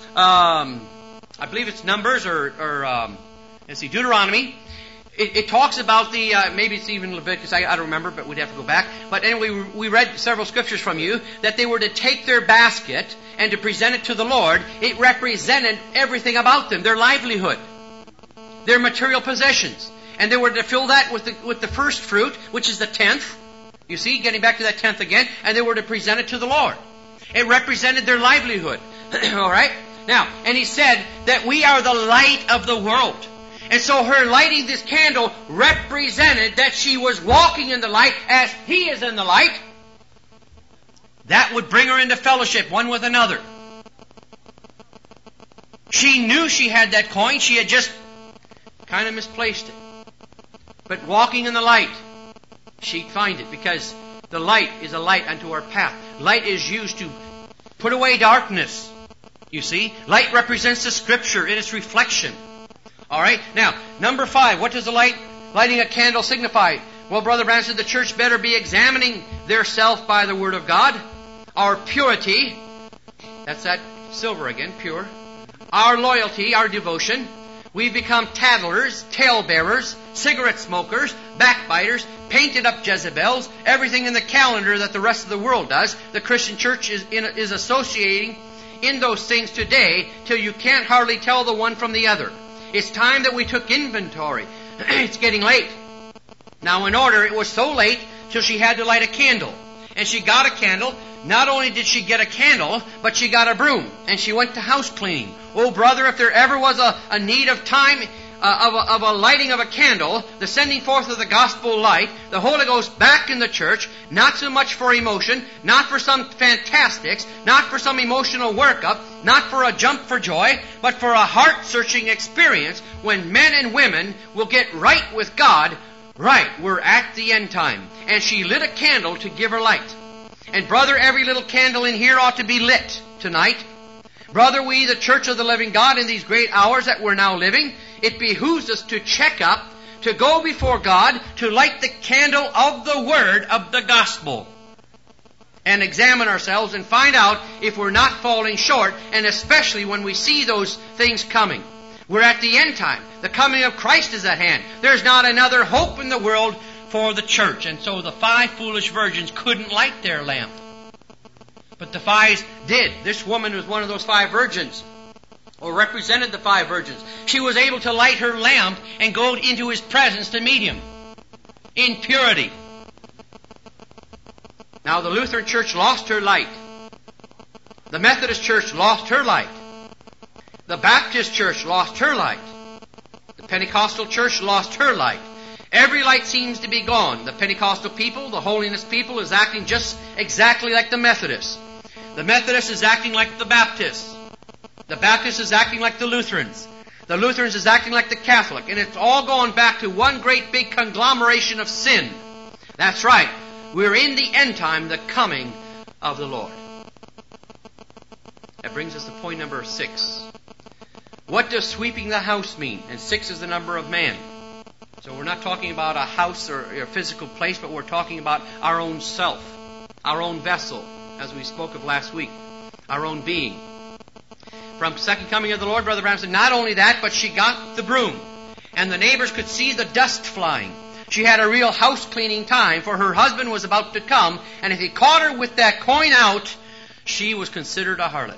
Speaker 1: I believe it's Numbers or Deuteronomy, it talks about the, maybe it's even Leviticus, I don't remember, but we'd have to go back. But anyway, we read several scriptures from you that they were to take their basket and to present it to the Lord. It represented everything about them, their livelihood, their material possessions. And they were to fill that with the first fruit, which is the 10th. You see, getting back to that 10th again. And they were to present it to the Lord. It represented their livelihood. All right? Now, and he said that we are the light of the world. And so her lighting this candle represented that she was walking in the light as he is in the light. That would bring her into fellowship one with another. She knew she had that coin. She had just kind of misplaced it. But walking in the light, she'd find it, because the light is a light unto our path. Light is used to put away darkness. You see, light represents the Scripture in its reflection. All right. Now, number 5. What does the lighting a candle signify? Well, Brother Branham said the church better be examining theirself by the Word of God. Our purity. That's that silver again, pure. Our loyalty, our devotion. We've become tattlers, talebearers, cigarette smokers, backbiters, painted up Jezebels, everything in the calendar that the rest of the world does. The Christian church is associating in those things today till you can't hardly tell the one from the other. It's time that we took inventory. It's getting late. Now, in order, it was so late till she had to light a candle. And she got a candle. Not only did she get a candle, but she got a broom. And she went to house cleaning. Oh, brother, if there ever was a need of time of a lighting of a candle, the sending forth of the gospel light, the Holy Ghost back in the church, not so much for emotion, not for some fantastics, not for some emotional workup, not for a jump for joy, but for a heart-searching experience when men and women will get right with God. Right, we're at the end time. And she lit a candle to give her light. And brother, every little candle in here ought to be lit tonight. Brother, we, the Church of the Living God, in these great hours that we're now living, it behooves us to check up, to go before God, to light the candle of the Word of the Gospel, and examine ourselves and find out if we're not falling short, and especially when we see those things coming. We're at the end time. The coming of Christ is at hand. There's not another hope in the world for the church. And so the 5 foolish virgins couldn't light their lamp. But the 5 did. This woman was one of those 5 virgins, or represented the 5 virgins. She was able to light her lamp and go into His presence to meet Him in purity. Now the Lutheran Church lost her light. The Methodist Church lost her light. The Baptist Church lost her light. The Pentecostal Church lost her light. Every light seems to be gone. The Pentecostal people, the holiness people, is acting just exactly like the Methodists. The Methodists is acting like the Baptists. The Baptists is acting like the Lutherans. The Lutherans is acting like the Catholic. And it's all going back to one great big conglomeration of sin. That's right. We're in the end time, the coming of the Lord. That brings us to point number 6. What does sweeping the house mean? And 6 is the number of man. So we're not talking about a house or a physical place, but we're talking about our own self, our own vessel, as we spoke of last week, our own being. From second coming of the Lord, Brother Branham said, not only that, but she got the broom, and the neighbors could see the dust flying. She had a real house cleaning time, for her husband was about to come, and if he caught her with that coin out, she was considered a harlot.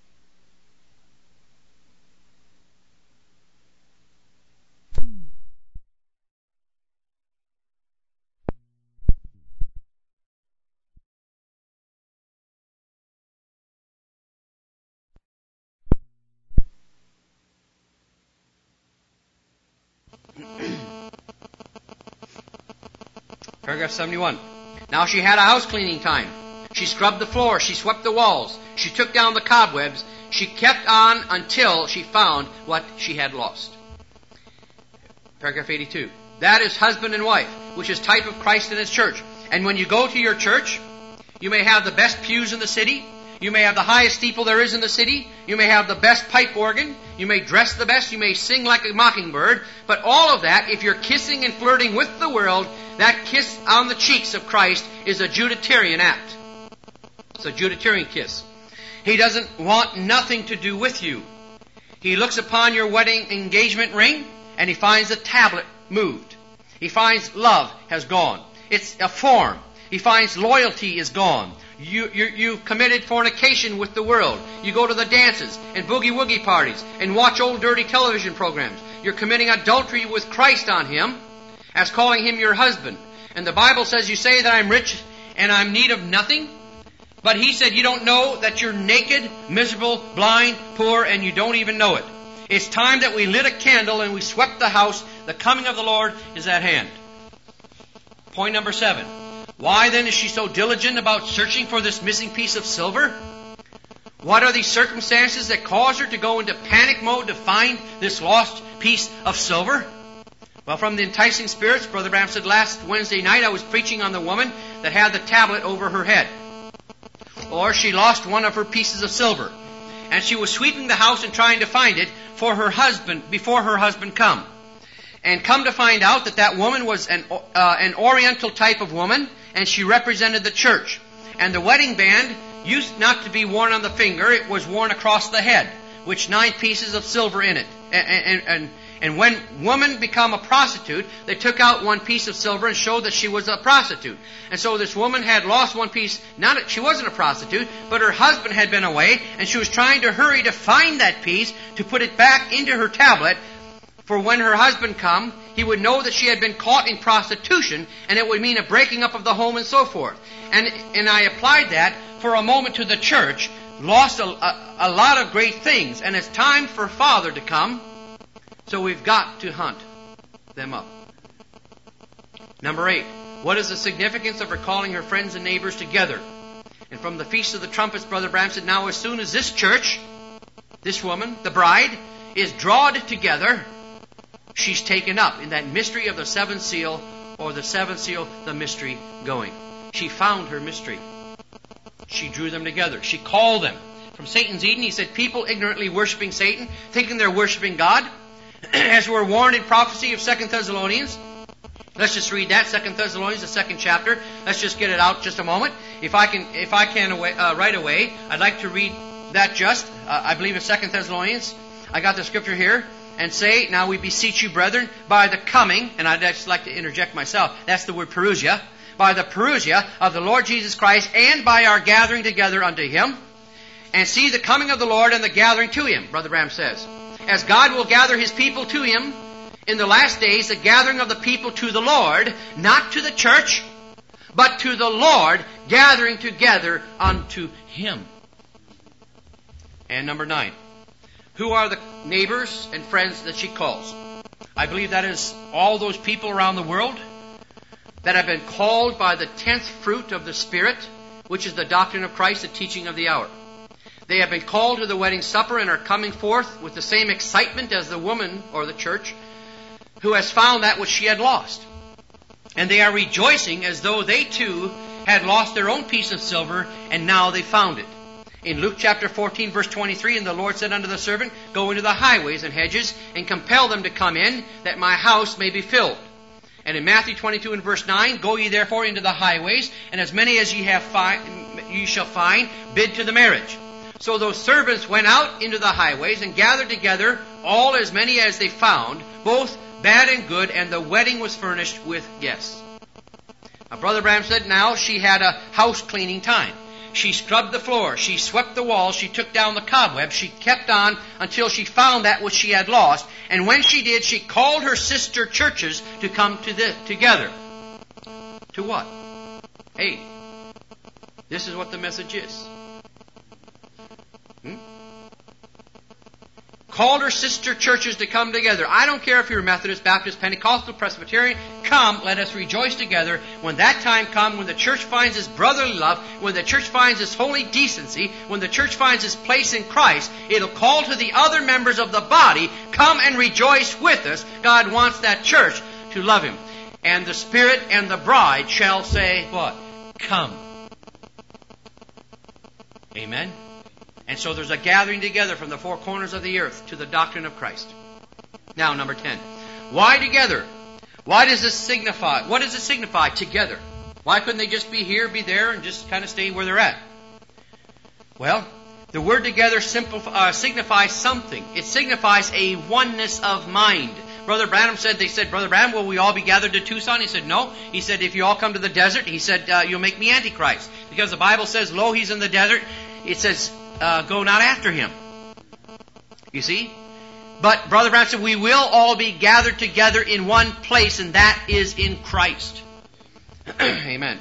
Speaker 1: Paragraph 71. Now she had a house cleaning time. She scrubbed the floor. She swept the walls. She took down the cobwebs. She kept on until she found what she had lost. Paragraph 82. That is husband and wife, which is type of Christ and His church. And when you go to your church, you may have the best pews in the city. You may have the highest steeple there is in the city. You may have the best pipe organ. You may dress the best. You may sing like a mockingbird. But all of that, if you're kissing and flirting with the world, that kiss on the cheeks of Christ is a Judatarian act. It's a Judatarian kiss. He doesn't want nothing to do with you. He looks upon your wedding engagement ring and he finds the tablet moved. He finds love has gone. It's a form. He finds loyalty is gone. You've committed fornication with the world. You go to the dances and boogie-woogie parties and watch old dirty television programs. You're committing adultery with Christ on Him as calling Him your husband. And the Bible says, you say that I'm rich and I'm in need of nothing. But He said you don't know that you're naked, miserable, blind, poor, and you don't even know it. It's time that we lit a candle and we swept the house. The coming of the Lord is at hand. Point number 7. Why then is she so diligent about searching for this missing piece of silver? What are the circumstances that cause her to go into panic mode to find this lost piece of silver? Well, from the enticing spirits, Brother Branham said last Wednesday night I was preaching on the woman that had the tablet over her head. Or she lost one of her pieces of silver. And she was sweeping the house and trying to find it for her husband, before her husband come. And come to find out that woman was an Oriental type of woman, and she represented the church. And the wedding band used not to be worn on the finger, it was worn across the head, which 9 pieces of silver in it. And when women become a prostitute, they took out 1 piece of silver and showed that she was a prostitute. And so this woman had lost 1 piece. Not that she wasn't a prostitute, but her husband had been away, and she was trying to hurry to find that piece to put it back into her tablet. For when her husband come, he would know that she had been caught in prostitution, and it would mean a breaking up of the home and so forth. And I applied that for a moment to the church, lost a lot of great things, and it's time for Father to come, so we've got to hunt them up. Number 8, what is the significance of her calling her friends and neighbors together? And from the Feast of the Trumpets, Brother Branham said, now as soon as this church, this woman, the bride, is drawed together, she's taken up in that mystery of the 7th seal, or the 7th seal, the mystery going. She found her mystery. She drew them together. She called them. From Satan's Eden, he said, people ignorantly worshiping Satan, thinking they're worshiping God. As we're warned in prophecy of 2 Thessalonians. Let's just read that, 2 Thessalonians, the 2nd chapter. Let's just get it out just a moment. If I can right away, I'd like to read that just. I believe it's 2 Thessalonians. I got the scripture here. And say, now we beseech you, brethren, by the coming, and I'd just like to interject myself, that's the word parousia, by the parousia of the Lord Jesus Christ, and by our gathering together unto Him, and see the coming of the Lord and the gathering to Him, Brother Branham says. As God will gather His people to Him in the last days, the gathering of the people to the Lord, not to the church, but to the Lord, gathering together unto Him. And number 9. Who are the neighbors and friends that she calls? I believe that is all those people around the world that have been called by the 10th fruit of the Spirit, which is the doctrine of Christ, the teaching of the hour. They have been called to the wedding supper and are coming forth with the same excitement as the woman, or the church, who has found that which she had lost. And they are rejoicing as though they too had lost their own piece of silver, and now they found it. In Luke chapter 14, verse 23, and the Lord said unto the servant, go into the highways and hedges, and compel them to come in, that my house may be filled. And in Matthew 22 and verse 9, go ye therefore into the highways, and as many as ye shall find, bid to the marriage. So those servants went out into the highways, and gathered together all as many as they found, both bad and good, and the wedding was furnished with guests. Now, Brother Branham said now she had a house cleaning time. She scrubbed the floor. She swept the walls. She took down the cobwebs. She kept on until she found that which she had lost. And when she did, she called her sister churches to come together. To what? Hey, this is what the message is. Called her sister churches to come together. I don't care if you're Methodist, Baptist, Pentecostal, Presbyterian. Come, let us rejoice together. When that time comes, when the church finds its brotherly love, when the church finds its holy decency, when the church finds its place in Christ, it'll call to the other members of the body, come and rejoice with us. God wants that church to love Him. And the Spirit and the bride shall say, what? Come. Amen? And so there's a gathering together from the four corners of the earth to the doctrine of Christ. Now, number 10. Why together? Why does this signify? What does it signify, together? Why couldn't they just be here, be there, and just kind of stay where they're at? Well, the word together signifies something. It signifies a oneness of mind. Brother Branham said, Brother Branham, will we all be gathered to Tucson? He said, no. He said, if you all come to the desert, he said, you'll make me Antichrist. Because the Bible says, lo, he's in the desert. It says, go not after him. You see? But Brother Branham said, we will all be gathered together in one place, and that is in Christ. Amen.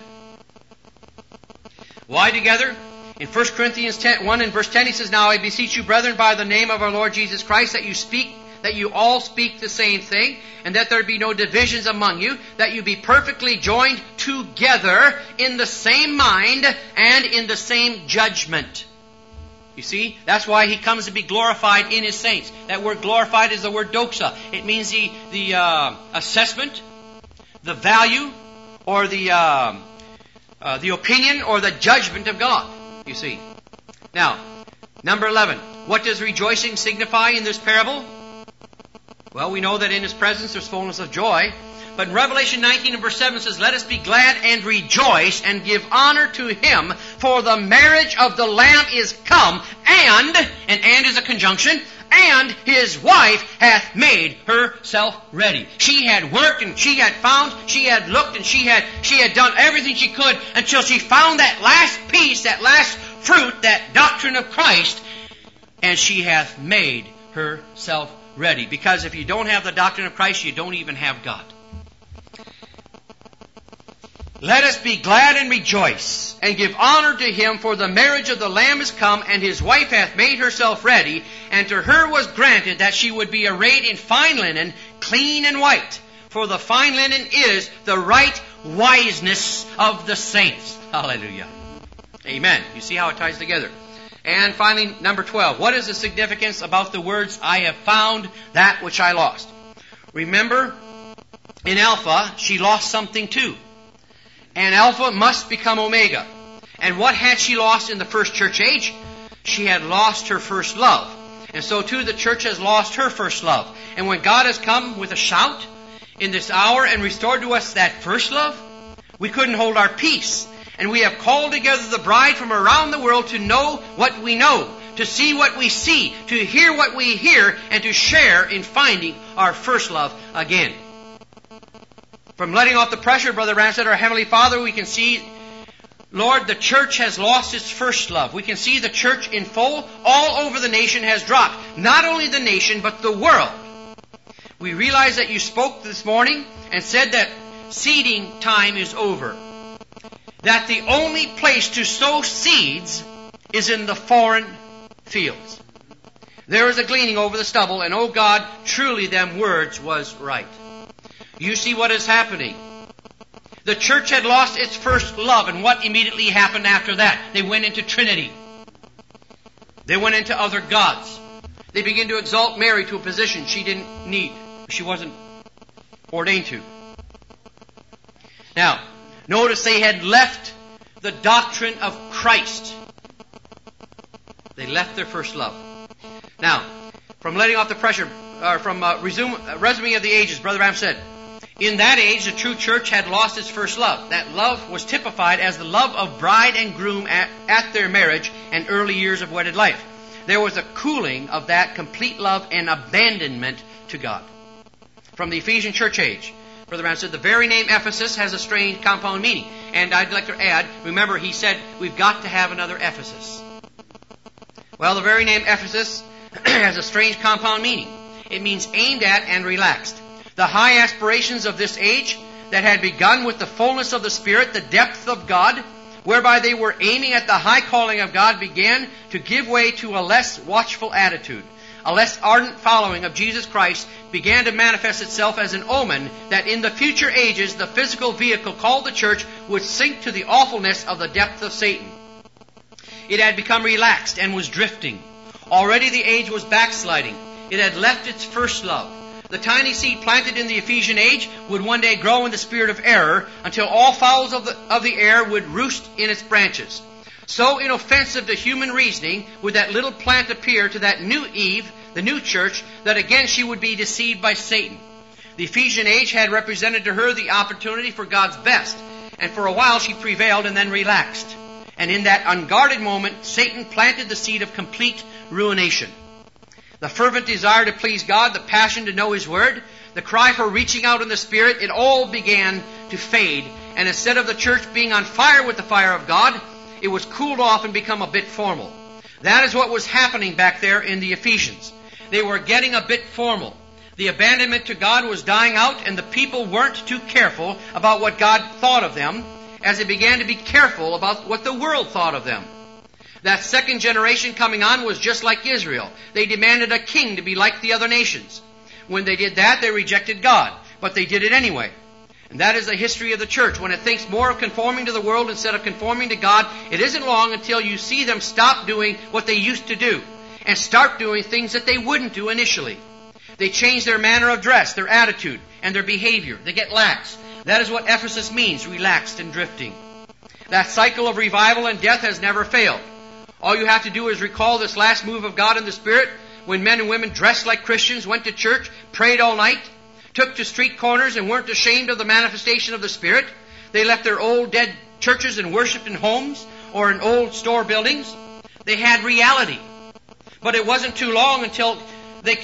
Speaker 1: Why together? In 1 Corinthians 1 and verse 10, he says, now I beseech you, brethren, by the name of our Lord Jesus Christ, that you all speak the same thing, and that there be no divisions among you, that you be perfectly joined together in the same mind and in the same judgment. You see, that's why He comes to be glorified in His saints. That word glorified is the word doxa. It means the assessment, the value, or the opinion or the judgment of God. You see. Now, number 11. What does rejoicing signify in this parable? Well, we know that in His presence there's fullness of joy. But in Revelation 19 and verse 7 says, let us be glad and rejoice and give honor to Him, for the marriage of the Lamb is come, and is a conjunction, and His wife hath made herself ready. She had worked and she had found, she had looked and she had done everything she could until she found that last piece, that last fruit, that doctrine of Christ, and she hath made herself ready. Because if you don't have the doctrine of Christ, you don't even have God. Let us be glad and rejoice, and give honor to Him, for the marriage of the Lamb is come, and His wife hath made herself ready, and to her was granted that she would be arrayed in fine linen, clean and white. For the fine linen is the right wiseness of the saints. Hallelujah. Amen. You see how it ties together. And finally, number 12. What is the significance about the words, I have found that which I lost? Remember, in Alpha, she lost something too. And Alpha must become Omega. And what had she lost in the first church age? She had lost her first love. And so too the church has lost her first love. And when God has come with a shout in this hour and restored to us that first love, we couldn't hold our peace. And we have called together the bride from around the world to know what we know, to see what we see, to hear what we hear, and to share in finding our first love again. From letting off the pressure, Brother Branham said, our Heavenly Father, we can see, Lord, the church has lost its first love. We can see the church in full all over the nation has dropped. Not only the nation, but the world. We realize that you spoke this morning and said that seeding time is over. That the only place to sow seeds is in the foreign fields. There is a gleaning over the stubble, and oh God, truly them words was right. You see what is happening. The church had lost its first love, and what immediately happened after that? They went into Trinity. They went into other gods. They began to exalt Mary to a position she didn't need. She wasn't ordained to. Now, notice they had left the doctrine of Christ. They left their first love. Now, from letting off the pressure, or from resuming of the ages, Brother Branham said, in that age, the true church had lost its first love. That love was typified as the love of bride and groom at their marriage and early years of wedded life. There was a cooling of that complete love and abandonment to God. From the Ephesian church age, Brother Branham said, the very name Ephesus has a strange compound meaning. And I'd like to add, remember he said, we've got to have another Ephesus. Well, the very name Ephesus has a strange compound meaning. It means aimed at and relaxed. The high aspirations of this age that had begun with the fullness of the Spirit, the depth of God, whereby they were aiming at the high calling of God, began to give way to a less watchful attitude. A less ardent following of Jesus Christ began to manifest itself as an omen that in the future ages the physical vehicle called the church would sink to the awfulness of the depth of Satan. It had become relaxed and was drifting. Already the age was backsliding. It had left its first love. The tiny seed planted in the Ephesian age would one day grow in the spirit of error until all fowls of the air would roost in its branches. So inoffensive to human reasoning would that little plant appear to that new Eve, the new church, that again she would be deceived by Satan. The Ephesian age had represented to her the opportunity for God's best, and for a while she prevailed and then relaxed. And in that unguarded moment, Satan planted the seed of complete ruination. The fervent desire to please God, the passion to know His Word, the cry for reaching out in the Spirit, it all began to fade. And instead of the church being on fire with the fire of God, it was cooled off and become a bit formal. That is what was happening back there in the Ephesians. They were getting a bit formal. The abandonment to God was dying out, and the people weren't too careful about what God thought of them, as they began to be careful about what the world thought of them. That second generation coming on was just like Israel. They demanded a king to be like the other nations. When they did that, they rejected God, but they did it anyway. And that is the history of the church. When it thinks more of conforming to the world instead of conforming to God, it isn't long until you see them stop doing what they used to do and start doing things that they wouldn't do initially. They change their manner of dress, their attitude, and their behavior. They get lax. That is what Ephesus means, relaxed and drifting. That cycle of revival and death has never failed. All you have to do is recall this last move of God in the Spirit when men and women dressed like Christians, went to church, prayed all night, took to street corners and weren't ashamed of the manifestation of the Spirit. They left their old dead churches and worshipped in homes or in old store buildings. They had reality. But it wasn't too long until they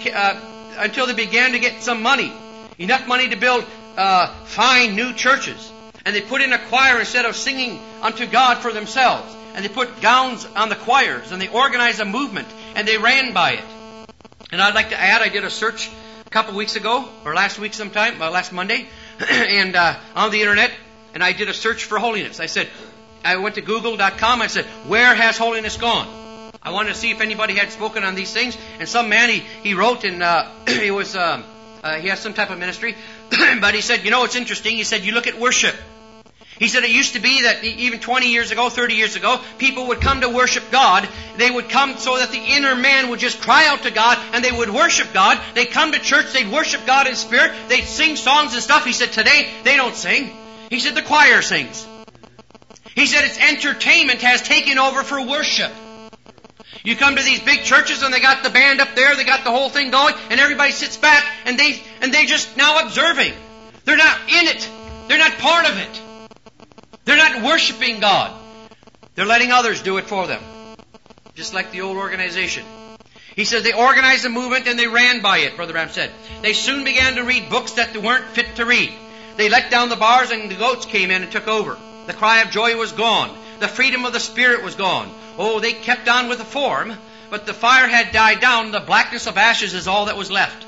Speaker 1: began to get some money. Enough money to build fine new churches. And they put in a choir instead of singing unto God for themselves. And they put gowns on the choirs, and they organized a movement, and they ran by it. And I'd like to add, I did a search a couple weeks ago, or last week sometime, last Monday, and on the internet, and I did a search for holiness. I went to Google.com, I said, where has holiness gone? I wanted to see if anybody had spoken on these things, and some man, he wrote, and he has some type of ministry, but he said, it's interesting, he said, you look at worship. He said it used to be that even 20 years ago, 30 years ago, people would come to worship God. They would come so that the inner man would just cry out to God and they would worship God. They'd come to church, they'd worship God in spirit, they'd sing songs and stuff. He said today they don't sing. He said the choir sings. He said it's entertainment has taken over for worship. You come to these big churches and they got the band up there, they got the whole thing going, and everybody sits back and they just now observing. They're not in it. They're not part of it. They're not worshiping God. They're letting others do it for them. Just like the old organization. He says they organized a movement and they ran by it, Brother Branham said. They soon began to read books that they weren't fit to read. They let down the bars and the goats came in and took over. The cry of joy was gone. The freedom of the Spirit was gone. Oh, they kept on with the form, but the fire had died down. The blackness of ashes is all that was left.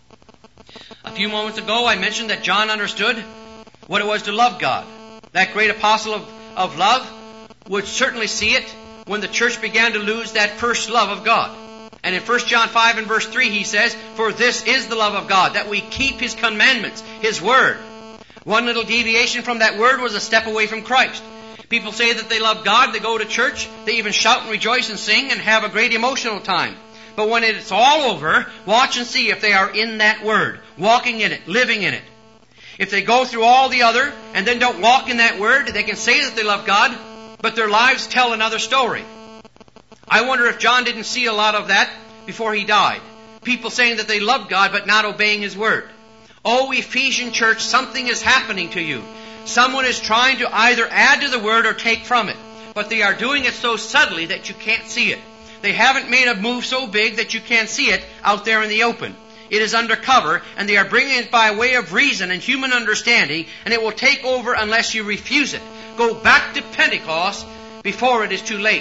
Speaker 1: A few moments ago I mentioned that John understood what it was to love God. That great apostle of love would certainly see it when the church began to lose that first love of God. And in 1 John 5 and verse 3 he says, "For this is the love of God, that we keep His commandments," His Word. One little deviation from that Word was a step away from Christ. People say that they love God, they go to church, they even shout and rejoice and sing and have a great emotional time. But when it's all over, watch and see if they are in that Word, walking in it, living in it. If they go through all the other and then don't walk in that Word, they can say that they love God, but their lives tell another story. I wonder if John didn't see a lot of that before he died. People saying that they love God but not obeying His Word. Oh, Ephesian church, something is happening to you. Someone is trying to either add to the Word or take from it. But they are doing it so subtly that you can't see it. They haven't made a move so big that you can't see it out there in the open. It is undercover, and they are bringing it by way of reason and human understanding, and it will take over unless you refuse it. Go back to Pentecost before it is too late.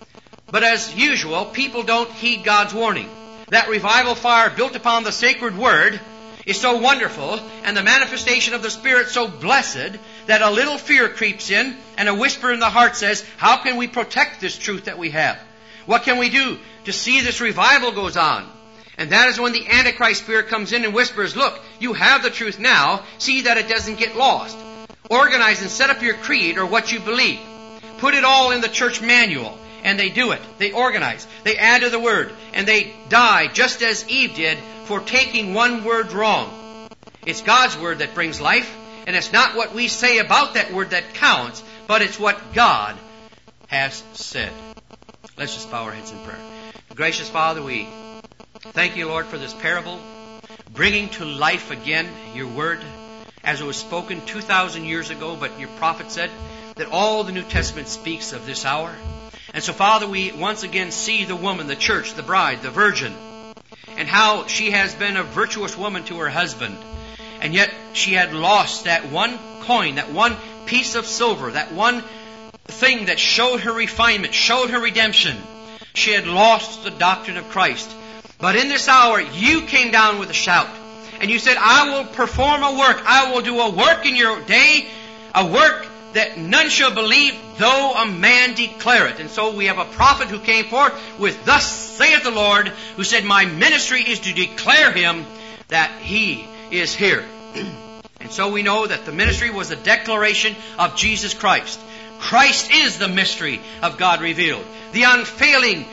Speaker 1: But as usual, people don't heed God's warning. That revival fire built upon the sacred Word is so wonderful, and the manifestation of the Spirit so blessed, that a little fear creeps in, and a whisper in the heart says, how can we protect this truth that we have? What can we do to see this revival goes on? And that is when the Antichrist spirit comes in and whispers, look, you have the truth now, see that it doesn't get lost. Organize and set up your creed or what you believe. Put it all in the church manual. And they do it. They organize. They add to the Word. And they die just as Eve did for taking one word wrong. It's God's Word that brings life. And it's not what we say about that Word that counts, but it's what God has said. Let's just bow our heads in prayer. Gracious Father, we thank you, Lord, for this parable, bringing to life again your Word as it was spoken 2,000 years ago, but your prophet said that all the New Testament speaks of this hour. And so, Father, we once again see the woman, the church, the bride, the virgin, and how she has been a virtuous woman to her husband. And yet she had lost that one coin, that one piece of silver, that one thing that showed her refinement, showed her redemption. She had lost the doctrine of Christ. But in this hour, you came down with a shout. And you said, I will perform a work. I will do a work in your day, a work that none shall believe, though a man declare it. And so we have a prophet who came forth with, thus saith the Lord, who said, my ministry is to declare Him that He is here. And so we know that the ministry was a declaration of Jesus Christ. Christ is the mystery of God revealed. The unfailing,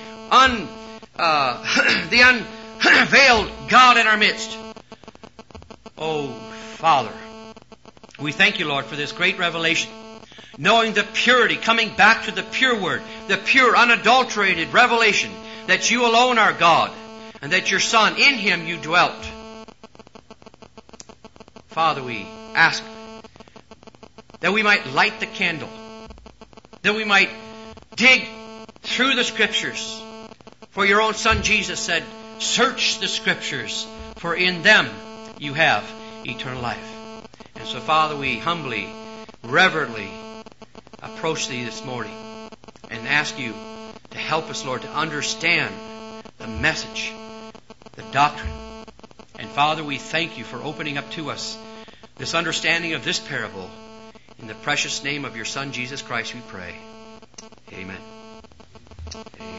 Speaker 1: the unveiled God in our midst. Oh, Father, we thank you, Lord, for this great revelation. Knowing the purity, coming back to the pure Word, the pure, unadulterated revelation that you alone are God, and that your Son, in Him you dwelt. Father, we ask that we might light the candle, that we might dig through the Scriptures. For your own Son Jesus said, search the Scriptures, for in them you have eternal life. And so, Father, we humbly, reverently approach Thee this morning and ask you to help us, Lord, to understand the message, the doctrine. And Father, we thank you for opening up to us this understanding of this parable. In the precious name of your Son, Jesus Christ, we pray. Amen.